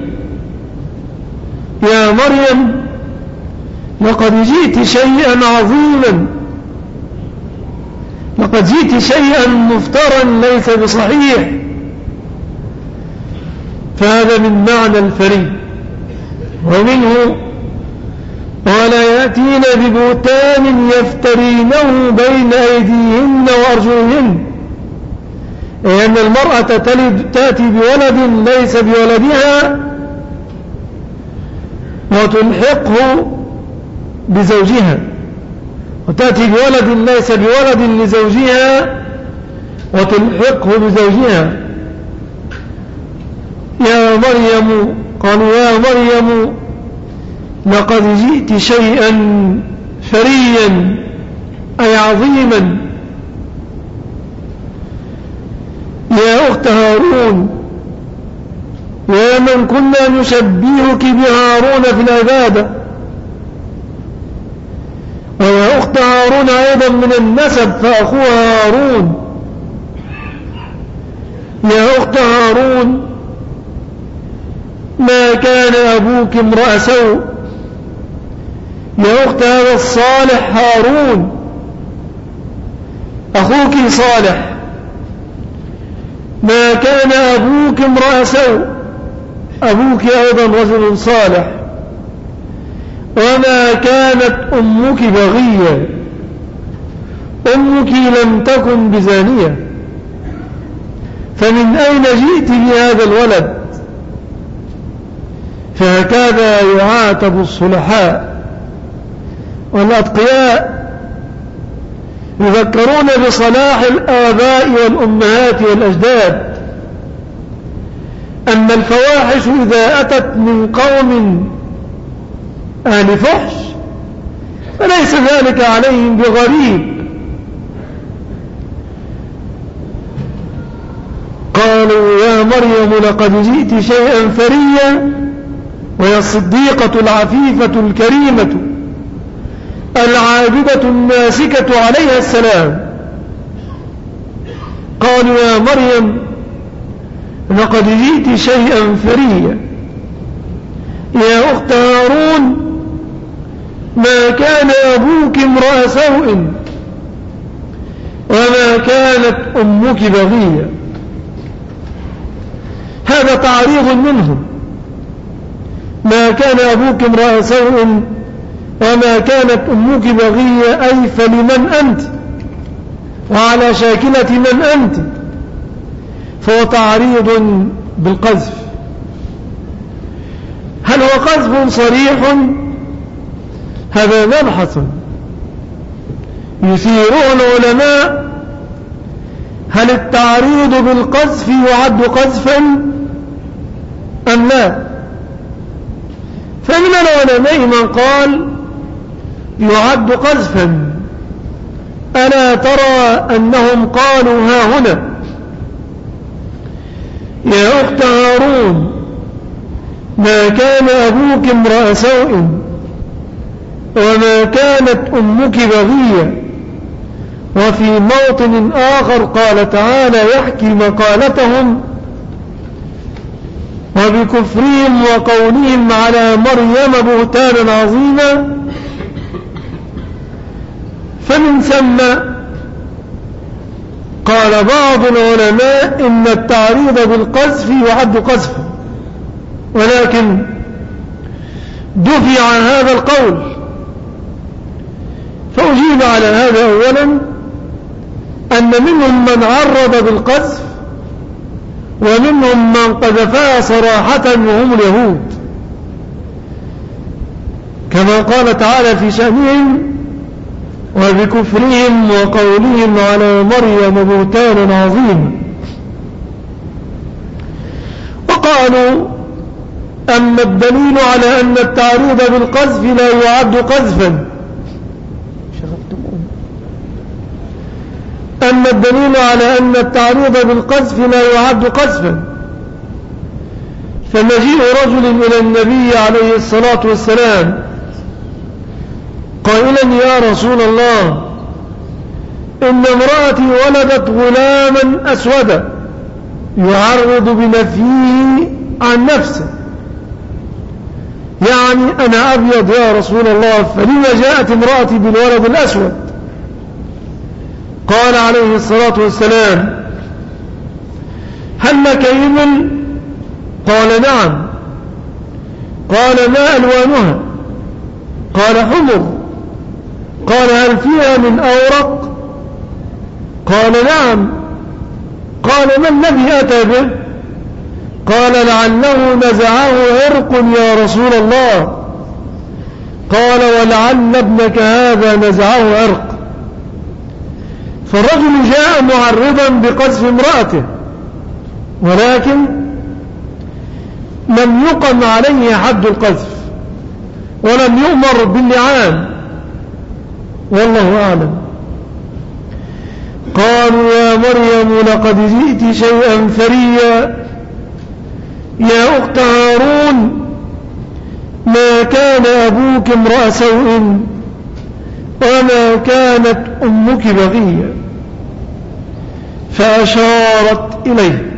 يا مريم لقد جئت شيئا عظيما لقد جئت شيئا مفترا ليس بصحيح. فهذا من معنى الفري. ومنه ولا يأتين ببهتان يفترينه بين أيديهن وأرجلهن، أي أن المرأة تأتي بولد ليس بولدها وتلحقه بزوجها، وتأتي بولد ليس بولد لزوجها وتلحقه بزوجها. يا مريم قالوا يا مريم لقد جئت شيئا فريا أي عظيما. يا أخت هارون يا من كنا نشبهك بهارون في العبادة، ويا أخت هارون أيضا من النسب فأخوها هارون. يا أخت هارون ما كان أبوك امرأ سوء. يا أخت هذا الصالح هارون أخوك صالح. ما كان أبوك امرأ سوء، أبوك أيضا رجل صالح. وما كانت أمك بغية، أمك لم تكن بزانية. فمن أين جئت بهذا الولد؟ فهكذا يعاتب الصلحاء والأتقياء، يذكرون بصلاح الآباء والأمهات والأجداد. أما الفواحش إذا أتت من قوم أهل فحش فليس ذلك عليهم بغريب. قالوا يا مريم لقد جئت شيئا فريا، وهي الصديقة العفيفة الكريمة العابدة الناسكة عليها السلام. قالوا يا مريم لقد جئت شيئا فريا. يا أخت هارون ما كان أبوك امرأ سوء وما كانت أمك بغية. هذا تعريض منهم. ما كان أبوك امرأ سوء وما كانت أمك بغية، أي فلمن أنت وعلى شاكلة من أنت، فهو تعريض بالقذف. هل هو قذف صريح؟ هذا مبحث يثيره العلماء. هل التعريض بالقذف يعد قذفا أم لا؟ فمن العلماء من قال يعد قذفا. ألا ترى أنهم قالوا ها هنا يا أخت هارون ما كان أبوك امرأ سوء وما كانت أمك بغية. وفي موطن آخر قال تعالى يحكي مقالتهم وبكفرهم وقولهم على مريم بهتانا عظيما. فمن ثم قال بعض العلماء إن التعريض بالقذف يعد قذفا، ولكن دفع هذا القول. فأجيب على هذا أولا أن منهم من عرض بالقذف ومنهم من قذفها صراحة وهم اليهود، كما قال تعالى في شأنهم وبكفرهم وقولهم على مريم بهتانا عظيما. وقالوا أما الدليل على أن التعريض بالقذف لا يعد قذفا، أما الدليل على أن التعريض بالقذف لا يعد قذفا فمجيء رجل إلى النبي عليه الصلاة والسلام قائلا يا رسول الله إن امرأتي ولدت غلاما أسودا يعرض بنفيه عن نفسه، يعني أنا أبيض يا رسول الله، فلما جاءت امرأتي بالولد الأسود؟ قال عليه الصلاة والسلام هل لك إبل؟ قال نعم. قال ما ألوانها؟ قال حمر. قال هل فيها من أورق؟ قال نعم. قال ما الذي أتى به؟ قال لعله نزعه عرق يا رسول الله. قال ولعل ابنك هذا نزعه عرق. فالرجل جاء معرضا بقذف امرأته، ولكن لم يقم عليه حد القذف ولم يؤمر باللعان، والله أعلم. قالوا يا مريم لقد جئت شيئا فريا، يا أخت هارون ما كان أبوك امرأ سوء وما كانت أمك بغيا. فأشارت إليه،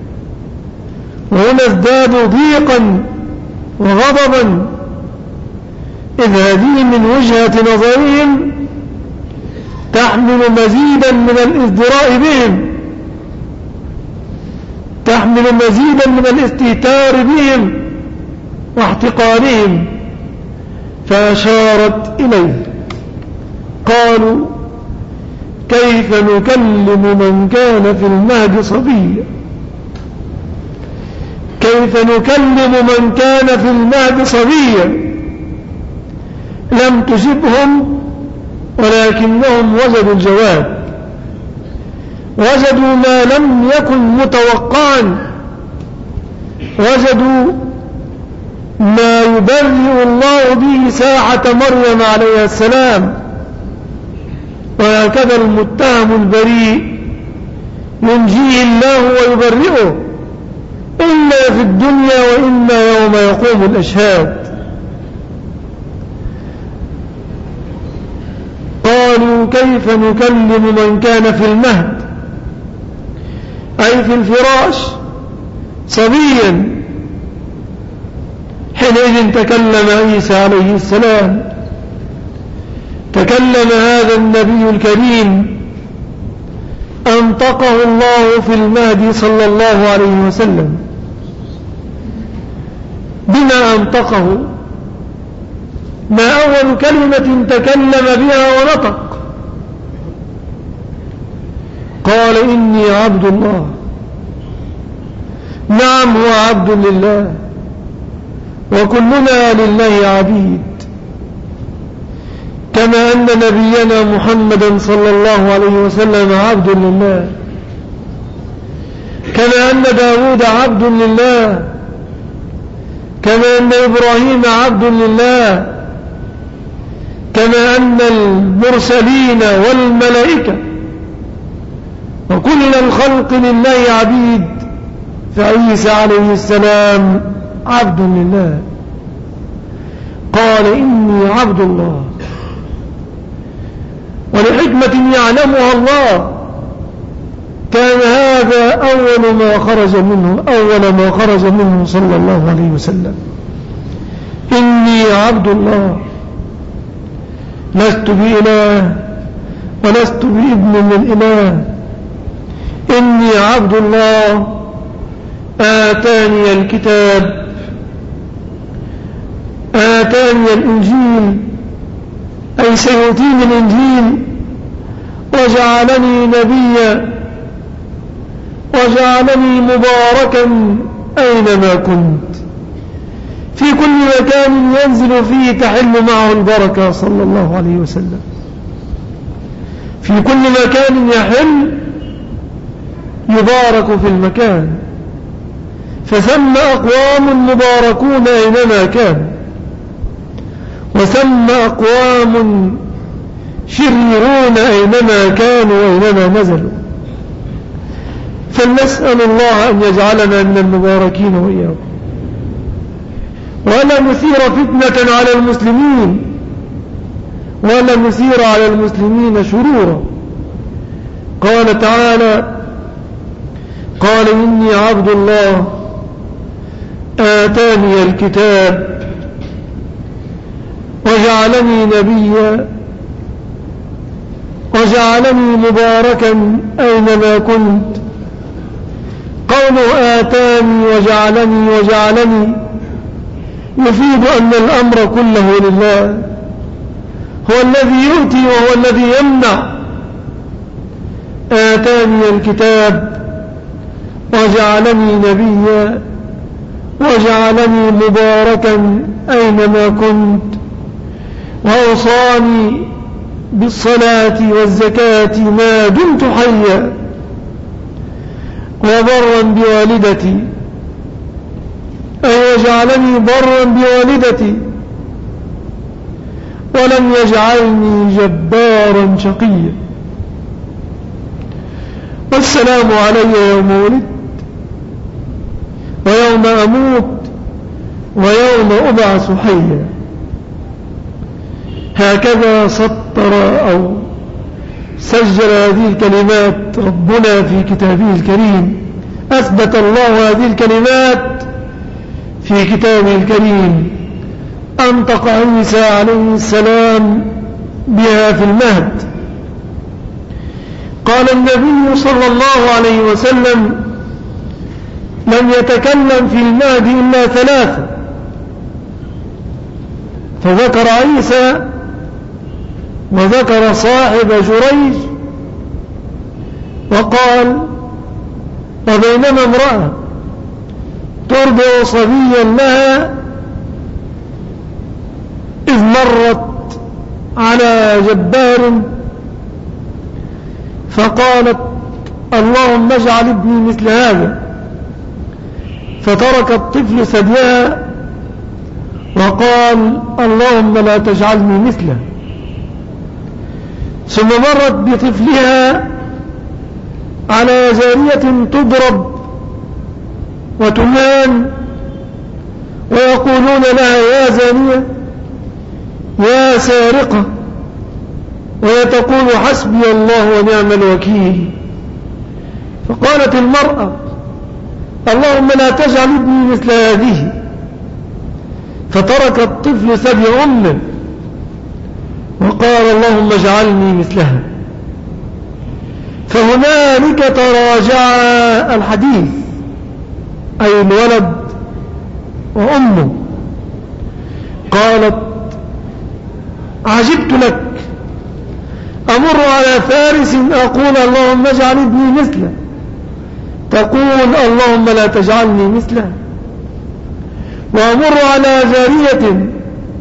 وهنا ازدادوا ضيقا وغضبا، إذ هذه من وجهة نظرهم تحمل مزيدا من الازدراء بهم، تحمل مزيدا من الاستهتار بهم واحتقارهم. فأشارت إليه. قالوا كيف نكلم من كان في المهد صبيا؟ كيف نكلم من كان في المهد صبيا؟ لم تجبهم، ولكنهم وجدوا الجواب، وجدوا ما لم يكن متوقعا، وجدوا ما يبرئ الله به ساعة مريم عليه السلام. وهكذا المتهم البريء ينجيه الله ويبرئه، إلا في الدنيا وإما يوم يقوم الأشهاد. قالوا كيف نكلم من كان في المهد، أي في الفراش، صبيا؟ حينئذ تكلم عيسى عليه السلام، تكلم هذا النبي الكريم، أنطقه الله في المهد صلى الله عليه وسلم. بما أنطقه؟ ما أول كلمة تكلم بها ونطق؟ قال إني عبد الله. نعم هو عبد لله، وكلنا لله عبيد، كما أن نبينا محمدا صلى الله عليه وسلم عبد لله، كما أن داود عبد لله، كما أن إبراهيم عبد لله، كما أن المرسلين والملائكة وكل الخلق لله عبيد، فعيسى عليه السلام عبد لله. قال إني عبد الله، ولحكمة يعلمها الله كان هذا أول ما خرج منه صلى الله عليه وسلم. إني عبد الله، لست بإله ولست بابن من إله، إني عبد الله آتاني الكتاب، آتاني الإنجيل، أي سيؤتيني الإنجيل، وجعلني نبيا، وجعلني مباركا أينما كنت، في كل مكان ينزل فيه تحل معه البركة صلى الله عليه وسلم. في كل مكان يحل يبارك في المكان، فثم أقوام مباركون أينما كان، وثم أقوام شريرون أينما كانوا وأينما نزلوا. فلنسأل الله أن يجعلنا من المباركين وإياكم، ولا نثير فتنة على المسلمين، ولم يثير على المسلمين شرورا. قال تعالى: قال إني عبد الله آتاني الكتاب وجعلني نبيا وجعلني مباركا أينما كنت. قوله آتاني وجعلني يفيد أن الأمر كله لله، هو الذي يؤتي وهو الذي يمنع. آتاني الكتاب وجعلني نبيا وجعلني مباركا أينما كنت وأوصاني بالصلاة والزكاة ما دمت حيا وبرا بوالدتي، أي وجعلني برا بوالدتي ولم يجعلني جبارا شقيا. والسلام علي يوم ولدت ويوم أموت ويوم أبعث حيا. هكذا سطر أو سجل هذه الكلمات ربنا في كتابه الكريم. أثبت الله هذه الكلمات في كتابه الكريم، أنطق عيسى عليه السلام بها في المهد. قال النبي صلى الله عليه وسلم: لم يتكلم في المهد إلا ثلاثة، فذكر عيسى وذكر صاحب جريج وقال: وبينما امرأة ترضع صبيا لها إذ مرت على جبار فقالت: اللهم اجعل ابني مثل هذا، فترك الطفل ثديها وقال: اللهم لا تجعلني مثله. ثم مرت بطفلها على جارية تضرب وتهان ويقولون لها: يا زانية، يا سارقة، وهي تقول: حسبي الله ونعم الوكيل. فقالت المرأة: اللهم لا تجعل ابني مثل هذه، فترك الطفل ثدي أمه وقال: اللهم اجعلني مثلها. فهنالك تراجع الحديث، أي الولد وأمه. قالت: عجبت لك، أمر على فارس أقول اللهم اجعل ابني مثله، تقول اللهم لا تجعلني مثله، وأمر على جارية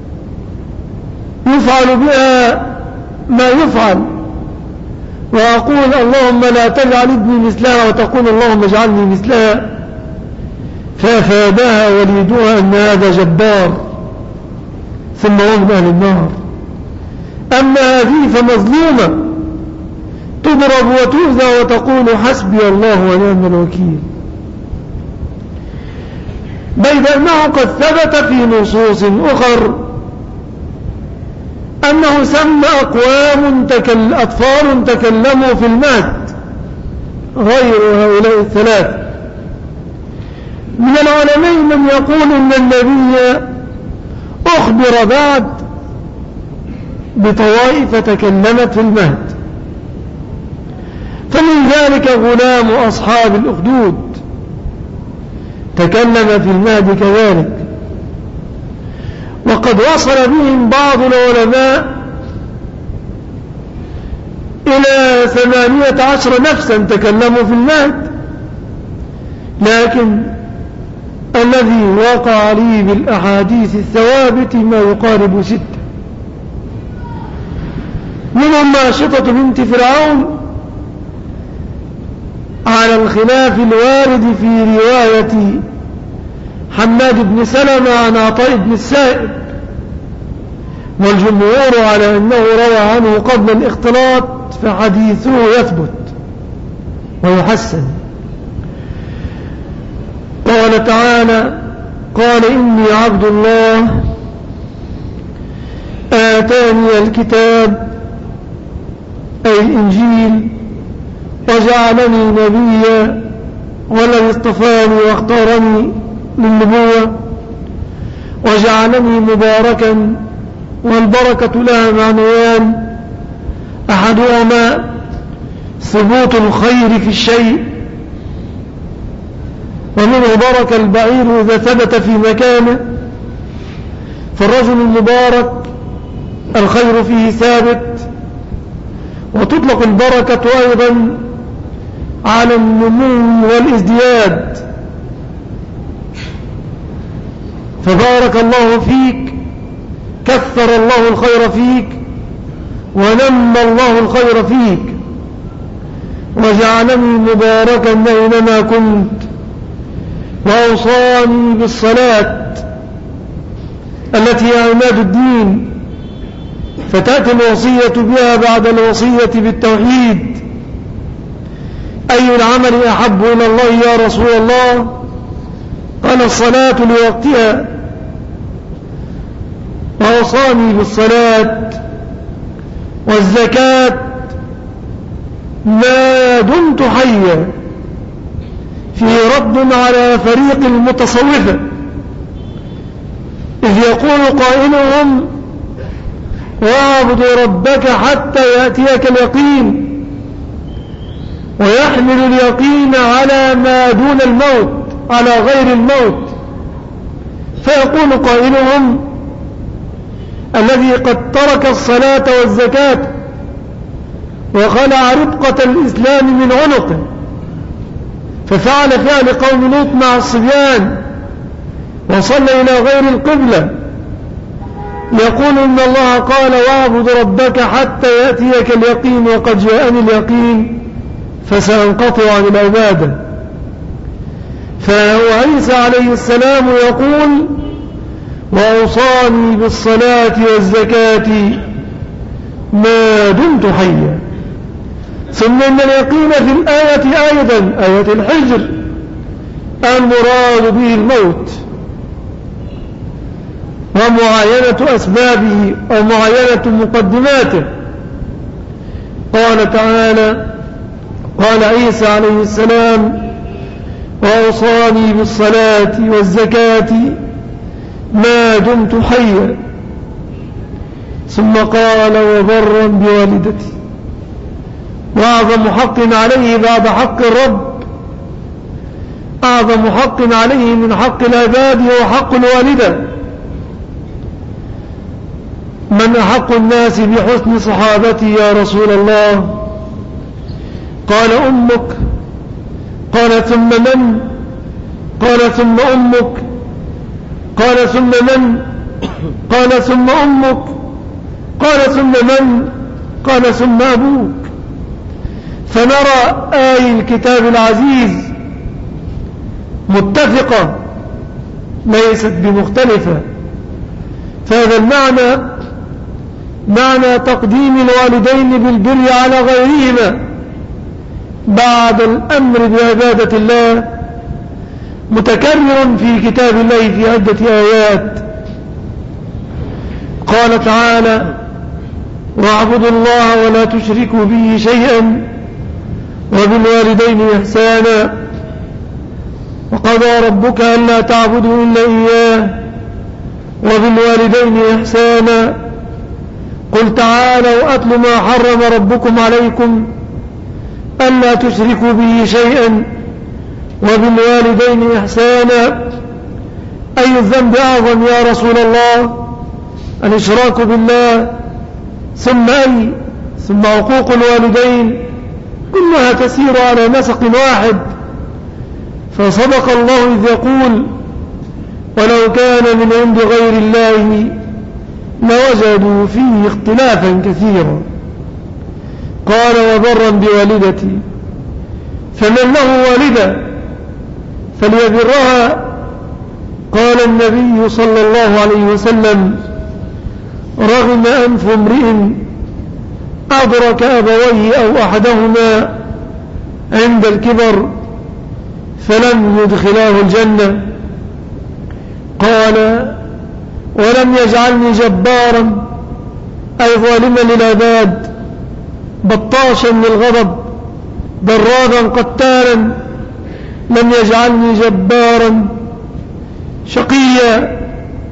يفعل بها ما يفعل وأقول اللهم لا تجعل ابني مثلها، وتقول اللهم اجعلني مثلها. فأفادها وليدها أن هذا جبار، ثم هو من أهل النار. أما هذه فمظلومة تضرب وتؤذى وتقول: حسبي الله ونعم الوكيل. بيد أنه قد ثبت في نصوص أخر أنه سمى أقوام أطفال تكلموا في المهد غير هؤلاء الثلاث. من العلماء من يقول أن النبي أخبر بعد بطوائف تكلمت في المهد، فمن ذلك غلام أصحاب الأخدود تكلم في المهد كذلك. وقد وصل بهم بعض العلماء إلى 18 نفسا تكلموا في المهد، لكن الذي وقع لي بالأحاديث الثوابت ما يقارب 6. منهم ماشطة بنت فرعون على الخلاف الوارد في رواية حماد بن سلمة عن عطاء بن السائب، والجمهور على أنه روى عنه قبل الاختلاط فحديثه يثبت ويحسن. قال تعالى: قال إني عبد الله آتاني الكتاب أي الإنجيل وجعلني نبيا والذي اصطفاني واختارني للنبوة وجعلني مباركا والبركة لها معنيان أحدهما ثبوت الخير في الشيء ومنه بركة البعير إذا ثبت في مكانه فالرجل المبارك الخير فيه ثابت وتطلق البركة أيضا على النمو والازدياد فبارك الله فيك كثر الله الخير فيك ونمى الله الخير فيك وجعلني مباركا أينما كنت وأوصاني بالصلاة التي هي عماد الدين فتأتي الوصية بها بعد الوصية بالتوحيد أي العمل أحب إلى الله يا رسول الله قال الصلاة لوقتها وأوصاني بالصلاة والزكاة ما دمت حيا في رد على فريق المتصوفة إذ يقول قائلهم واعبد ربك حتى يأتيك اليقين ويحمل اليقين على ما دون الموت على غير الموت فيقول قائلهم الذي قد ترك الصلاة والزكاة وخلع ربقة الإسلام من عنقه ففعل فعل قوم لوط مع الصبيان وصلى إلى غير القبلة يقول إن الله قال واعبد ربك حتى يأتيك اليقين وقد جاءني اليقين فسأنقطع عن العبادة فعيسى عليه السلام يقول وأوصاني بالصلاة والزكاة ما دمت حيا ثم إن اليقين في الآية أيضا آية الحجر المراد به الموت ومعاينة أسبابه ومعاينة مقدماته قال تعالى قال عيسى عليه السلام وأوصاني بالصلاة والزكاة ما دمت حيا ثم قال وبرا بوالدتي وأعظم حق عليه بعد حق الرب أعظم حق عليه من حق العباد هو حق الوالدة من أحق الناس بحسن صحابتي يا رسول الله قال أمك قال ثم من قال ثم أمك قال ثم من قال ثم أمك قال ثم من قال ثم أبوك فنرى آي الكتاب العزيز متفقة ليست بمختلفة فهذا المعنى معنى تقديم الوالدين بالبر على غيرهما بعد الأمر بعبادة الله متكرر في كتاب الله في عدة آيات قال تعالى واعبدوا الله ولا تشركوا به شيئا وبالوالدين إحسانا وقضى ربك ألا تعبدوا إلا إياه وبالوالدين إحسانا قل تعالوا أتل ما حرم ربكم عليكم ألا تشركوا به شيئا وبالوالدين إحسانا أي الذنب أعظم يا رسول الله الإشراك بالله ثم عقوق الوالدين كلها تسير على نسق واحد فصدق الله إذ يقول ولو كان من عند غير الله لوجدوا فيه اختلافا كثيرا قال وبرا بوالدتي فمن له والدة فليبرها قال النبي صلى الله عليه وسلم رغم أنف امرئ أدرك أبويه أو أحدهما عند الكبر فلم يدخلاه الجنة قال ولم يجعلني جبارا أي ظالما للعباد، بطاشا للغضب، ضرابا قتالا، لم يجعلني جبارا شقيا.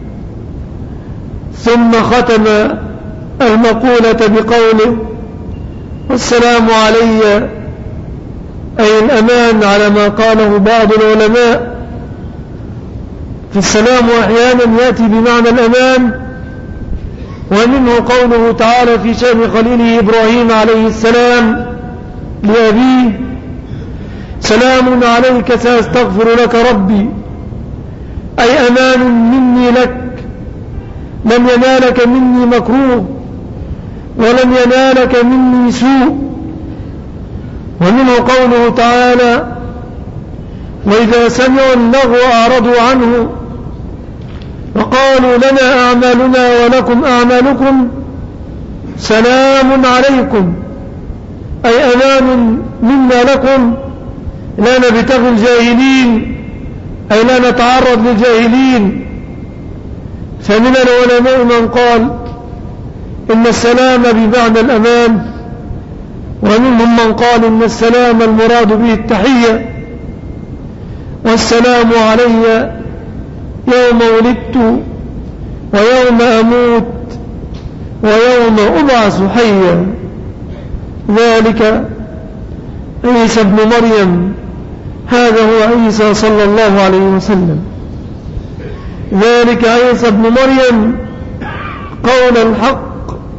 ثم ختم المقولة بقوله: والسلام علي، أي الأمان على ما قاله بعض العلماء. فالسلام أحيانا يأتي بمعنى الأمان، ومنه قوله تعالى في شأن خليله إبراهيم عليه السلام لأبيه: سلام عليك سأستغفر لك ربي، أي أمان مني لك، لم ينالك مني مكروه ولم ينالك مني سوء. ومنه قوله تعالى: وإذا سمعوا اللغو أعرضوا عنه وقالوا لنا أعمالنا ولكم أعمالكم سلام عليكم، أي أمان منا لكم، لا نبتغي الجاهلين، أي لا نتعرض للجاهلين. فمن العلماء من قال إن السلام بمعنى الأمان، ومنهم من قال إن السلام المراد به التحية. والسلام علي يوم ولدت ويوم أموت ويوم أبعث حيا. ذلك عيسى ابن مريم، هذا هو عيسى صلى الله عليه وسلم. ذلك عيسى ابن مريم قول الحق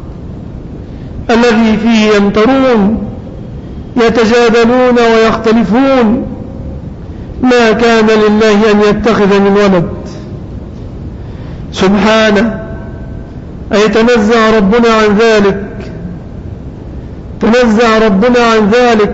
الذي فيه يمترون يتجادلون ويختلفون، ما كان لله أن يتخذ من ولد سبحانه، أي تنزه ربنا عن ذلك، تنزه ربنا عن ذلك.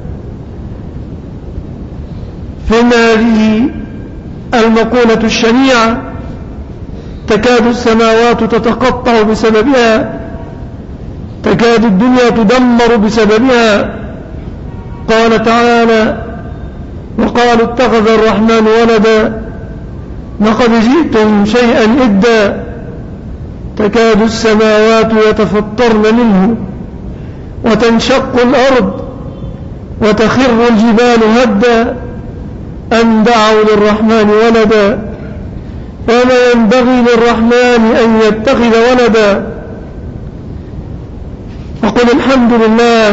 فإن هذه المقولة الشنيعة تكاد السماوات تتقطع بسببها، تكاد الدنيا تدمر بسببها. قال تعالى: وقالوا اتخذ الرحمن ولدا لقد جئتم شيئا إدا، تكاد السماوات يتفطرن منه وتنشق الأرض وتخر الجبال هدا أن دعوا للرحمن ولدا وما ينبغي للرحمن أن يتخذ ولدا. وقل الحمد لله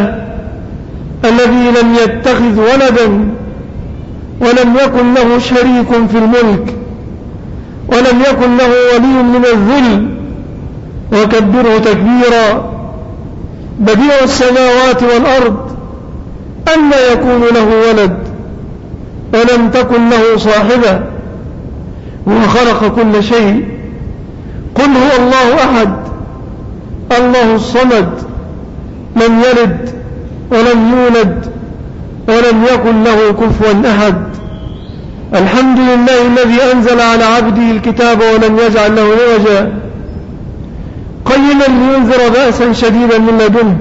الذي لم يتخذ ولدا ولم يكن له شريك في الملك ولم يكن له ولي من الذل وكبره تكبيرا. بديع السماوات والأرض أن يكون له ولد ولم تكن له صاحبة وخلق كل شيء. قل هو الله أحد الله الصمد لم يلد ولم يولد ولم يكن له كفوا أحد. الحمد لله الذي أنزل على عبده الكتاب ولم يجعل له عوجا قيما لينذر بأسا شديدا من لدنه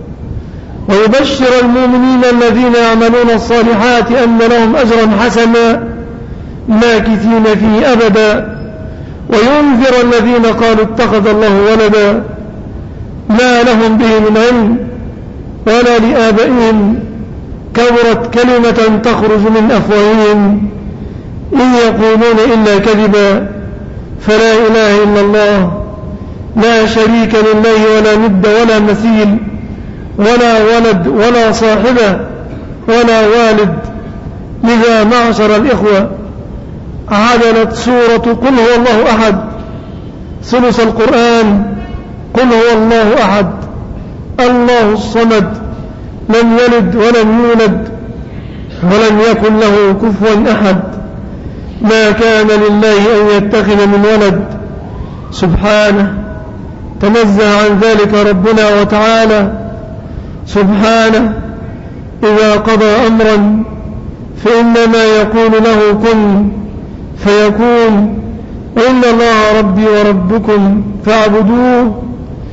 ويبشر المؤمنين الذين يعملون الصالحات أن لهم أجرا حسنا ماكثين فيه أبدا وينذر الذين قالوا اتخذ الله ولدا ما لهم به من علم ولا لآبائهم كبرت كلمة تخرج من أفواههم إن يقولون إلا كذبا فلا إله إلا الله لا شريك لله ولا ند ولا مثيل ولا ولد ولا صاحبة ولا والد. لذا معشر الإخوة عدلت سورة قل هو الله أحد ثلث القرآن قل هو الله أحد الله الصمد لم يلد ولم يولد ولم يكن له كفوا أحد. ما كان لله أن يتخذ من ولد سبحانه تنزه عن ذلك ربنا وتعالى سبحانه. إذا قضى أمرا فإنما يقول له كن فيكون إن الله ربي وربكم فاعبدوه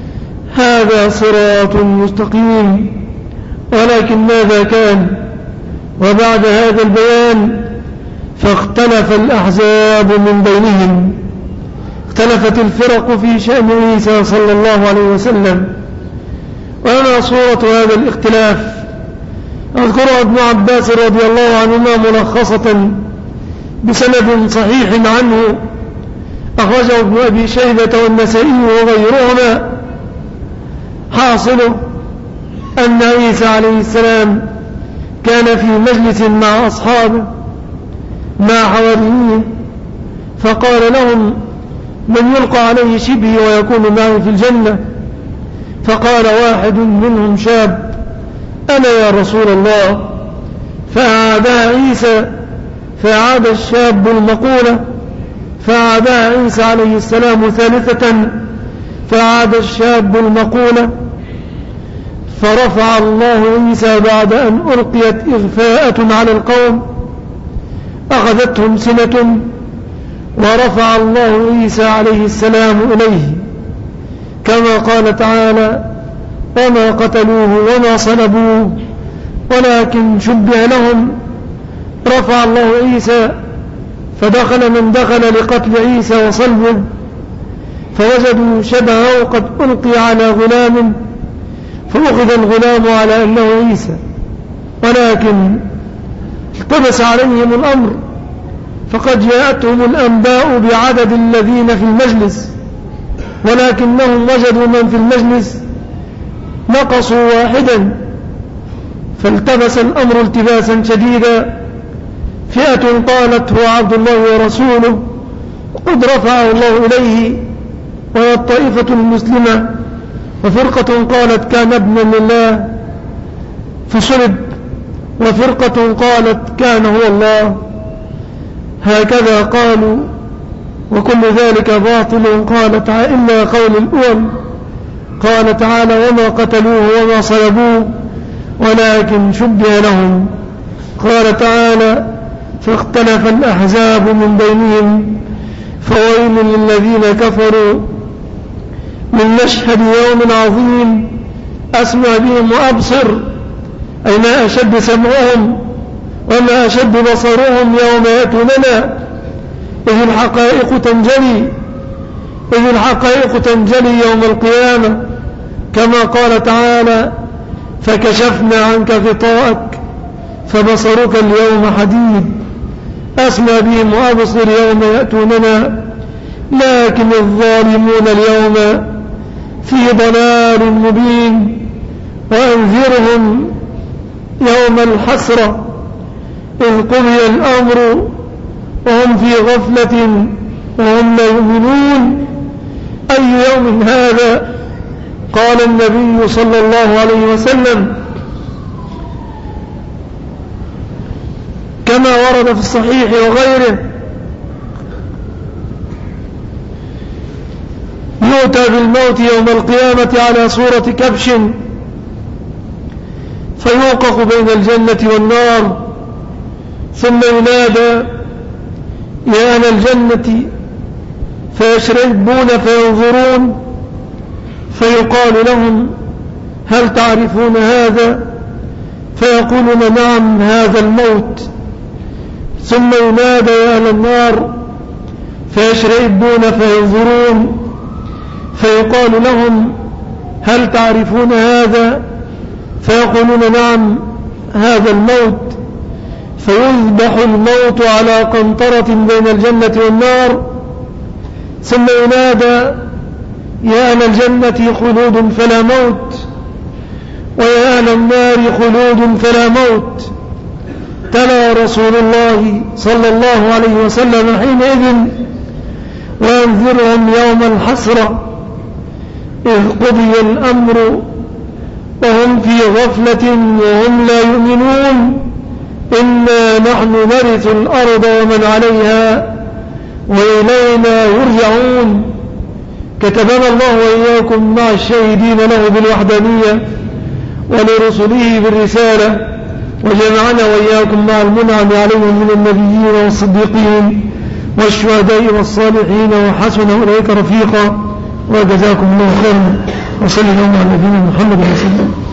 هذا صراط مستقيم. ولكن ماذا كان وبعد هذا البيان فاختلف الأحزاب من بينهم اختلفت الفرق في شأن عيسى صلى الله عليه وسلم. وما صورة هذا الاختلاف؟ أذكر ابن عباس رضي الله عنهما ملخصة بسند صحيح عنه أخرجه ابن أبي شيبة والنسائي وغيرهما. حاصله أن عيسى عليه السلام كان في مجلس مع أصحابه مع حواريين، فقال لهم: من يلقى عليه شبهي ويكون معي في الجنة؟ فقال واحد منهم شاب: أنا يا رسول الله. فأعادها عيسى، فأعاد الشاب المقولة، فأعادها عيسى عليه السلام ثالثة، فأعاد الشاب المقولة، فرفع الله عيسى بعد أن ألقيت إغفاءة على القوم أخذتهم سنة، ورفع الله عيسى عليه السلام إليه، كما قال تعالى: وما قتلوه وما صلبوه ولكن شبه لهم. رفع الله عيسى، فدخل من دخل لقتل عيسى وصلبه، فوجدوا شبهه قد ألقي على غلام، فأخذ الغلام على أنه عيسى، ولكن التبس عليهم الأمر، فقد جاءتهم الأنباء بعدد الذين في المجلس، ولكنهم وجدوا من في المجلس نقصوا واحدا، فالتبس الأمر التباسا شديدا. فئة قالت: هو عبد الله ورسوله وقد رفعه الله إليه، وهي الطائفة المسلمة. وفرقة قالت: كان ابنا لله فصلب، وفرقة قالت: كان هو الله. هكذا قالوا، وكل ذلك باطل. قال تعالى: إلا قول الأول. قال تعالى: وما قتلوه وما صلبوه ولكن شبه لهم. قال تعالى: فاختلف الأحزاب من بينهم، فويل للذين كفروا من مشهد يوم عظيم أسمع بهم وأبصر، أي ما أشد سمعهم وما أشد بصرهم يوم يأتوننا، إذ الحقائق تنجلي يوم القيامة، كما قال تعالى: فكشفنا عنك غطاءك فبصرك اليوم حديد. أسمع بهم وأبصر يوم يأتوننا، لكن الظالمون اليوم في ضلال مبين. وأنذرهم يوم الحسرة إذ قضي الأمر وهم في غفلة وهم لا يؤمنون. أي يوم هذا؟ قال النبي صلى الله عليه وسلم كما ورد في الصحيح وغيره: يؤتى بالموت يوم القيامة على صورة كبش، فيوقف بين الجنة والنار، ثم ينادى: يا أهل الجنة، فيشربون فينظرون، فيقال لهم: هل تعرفون هذا؟ فيقولون: نعم، هذا الموت. ثم ينادى: يا أهل النار، فيشربون فينظرون، فيقال لهم: هل تعرفون هذا؟ فيقولون: نعم، هذا الموت. فيذبح الموت على قنطرة بين الجنة والنار، ثم ينادى: يا أهل الجنة خلود فلا موت، ويا أهل النار خلود فلا موت. تلا رسول الله صلى الله عليه وسلم حينئذ: وأنذرهم يوم الحسرة إذ قضي الأمر وهم في غفلة وهم لا يؤمنون، إنا نحن نرث الأرض ومن عليها وإلينا يرجعون. كتبنا الله وإياكم مع الشاهدين له بالوحدانية ولرسله بالرسالة، وجمعنا وإياكم مع المنعم عليهم من النبيين والصديقين والشهداء والصالحين، وحسن أولئك رفيقا. وجزاكم الله خيرا، وصلى الله على نبينا محمد وسلم.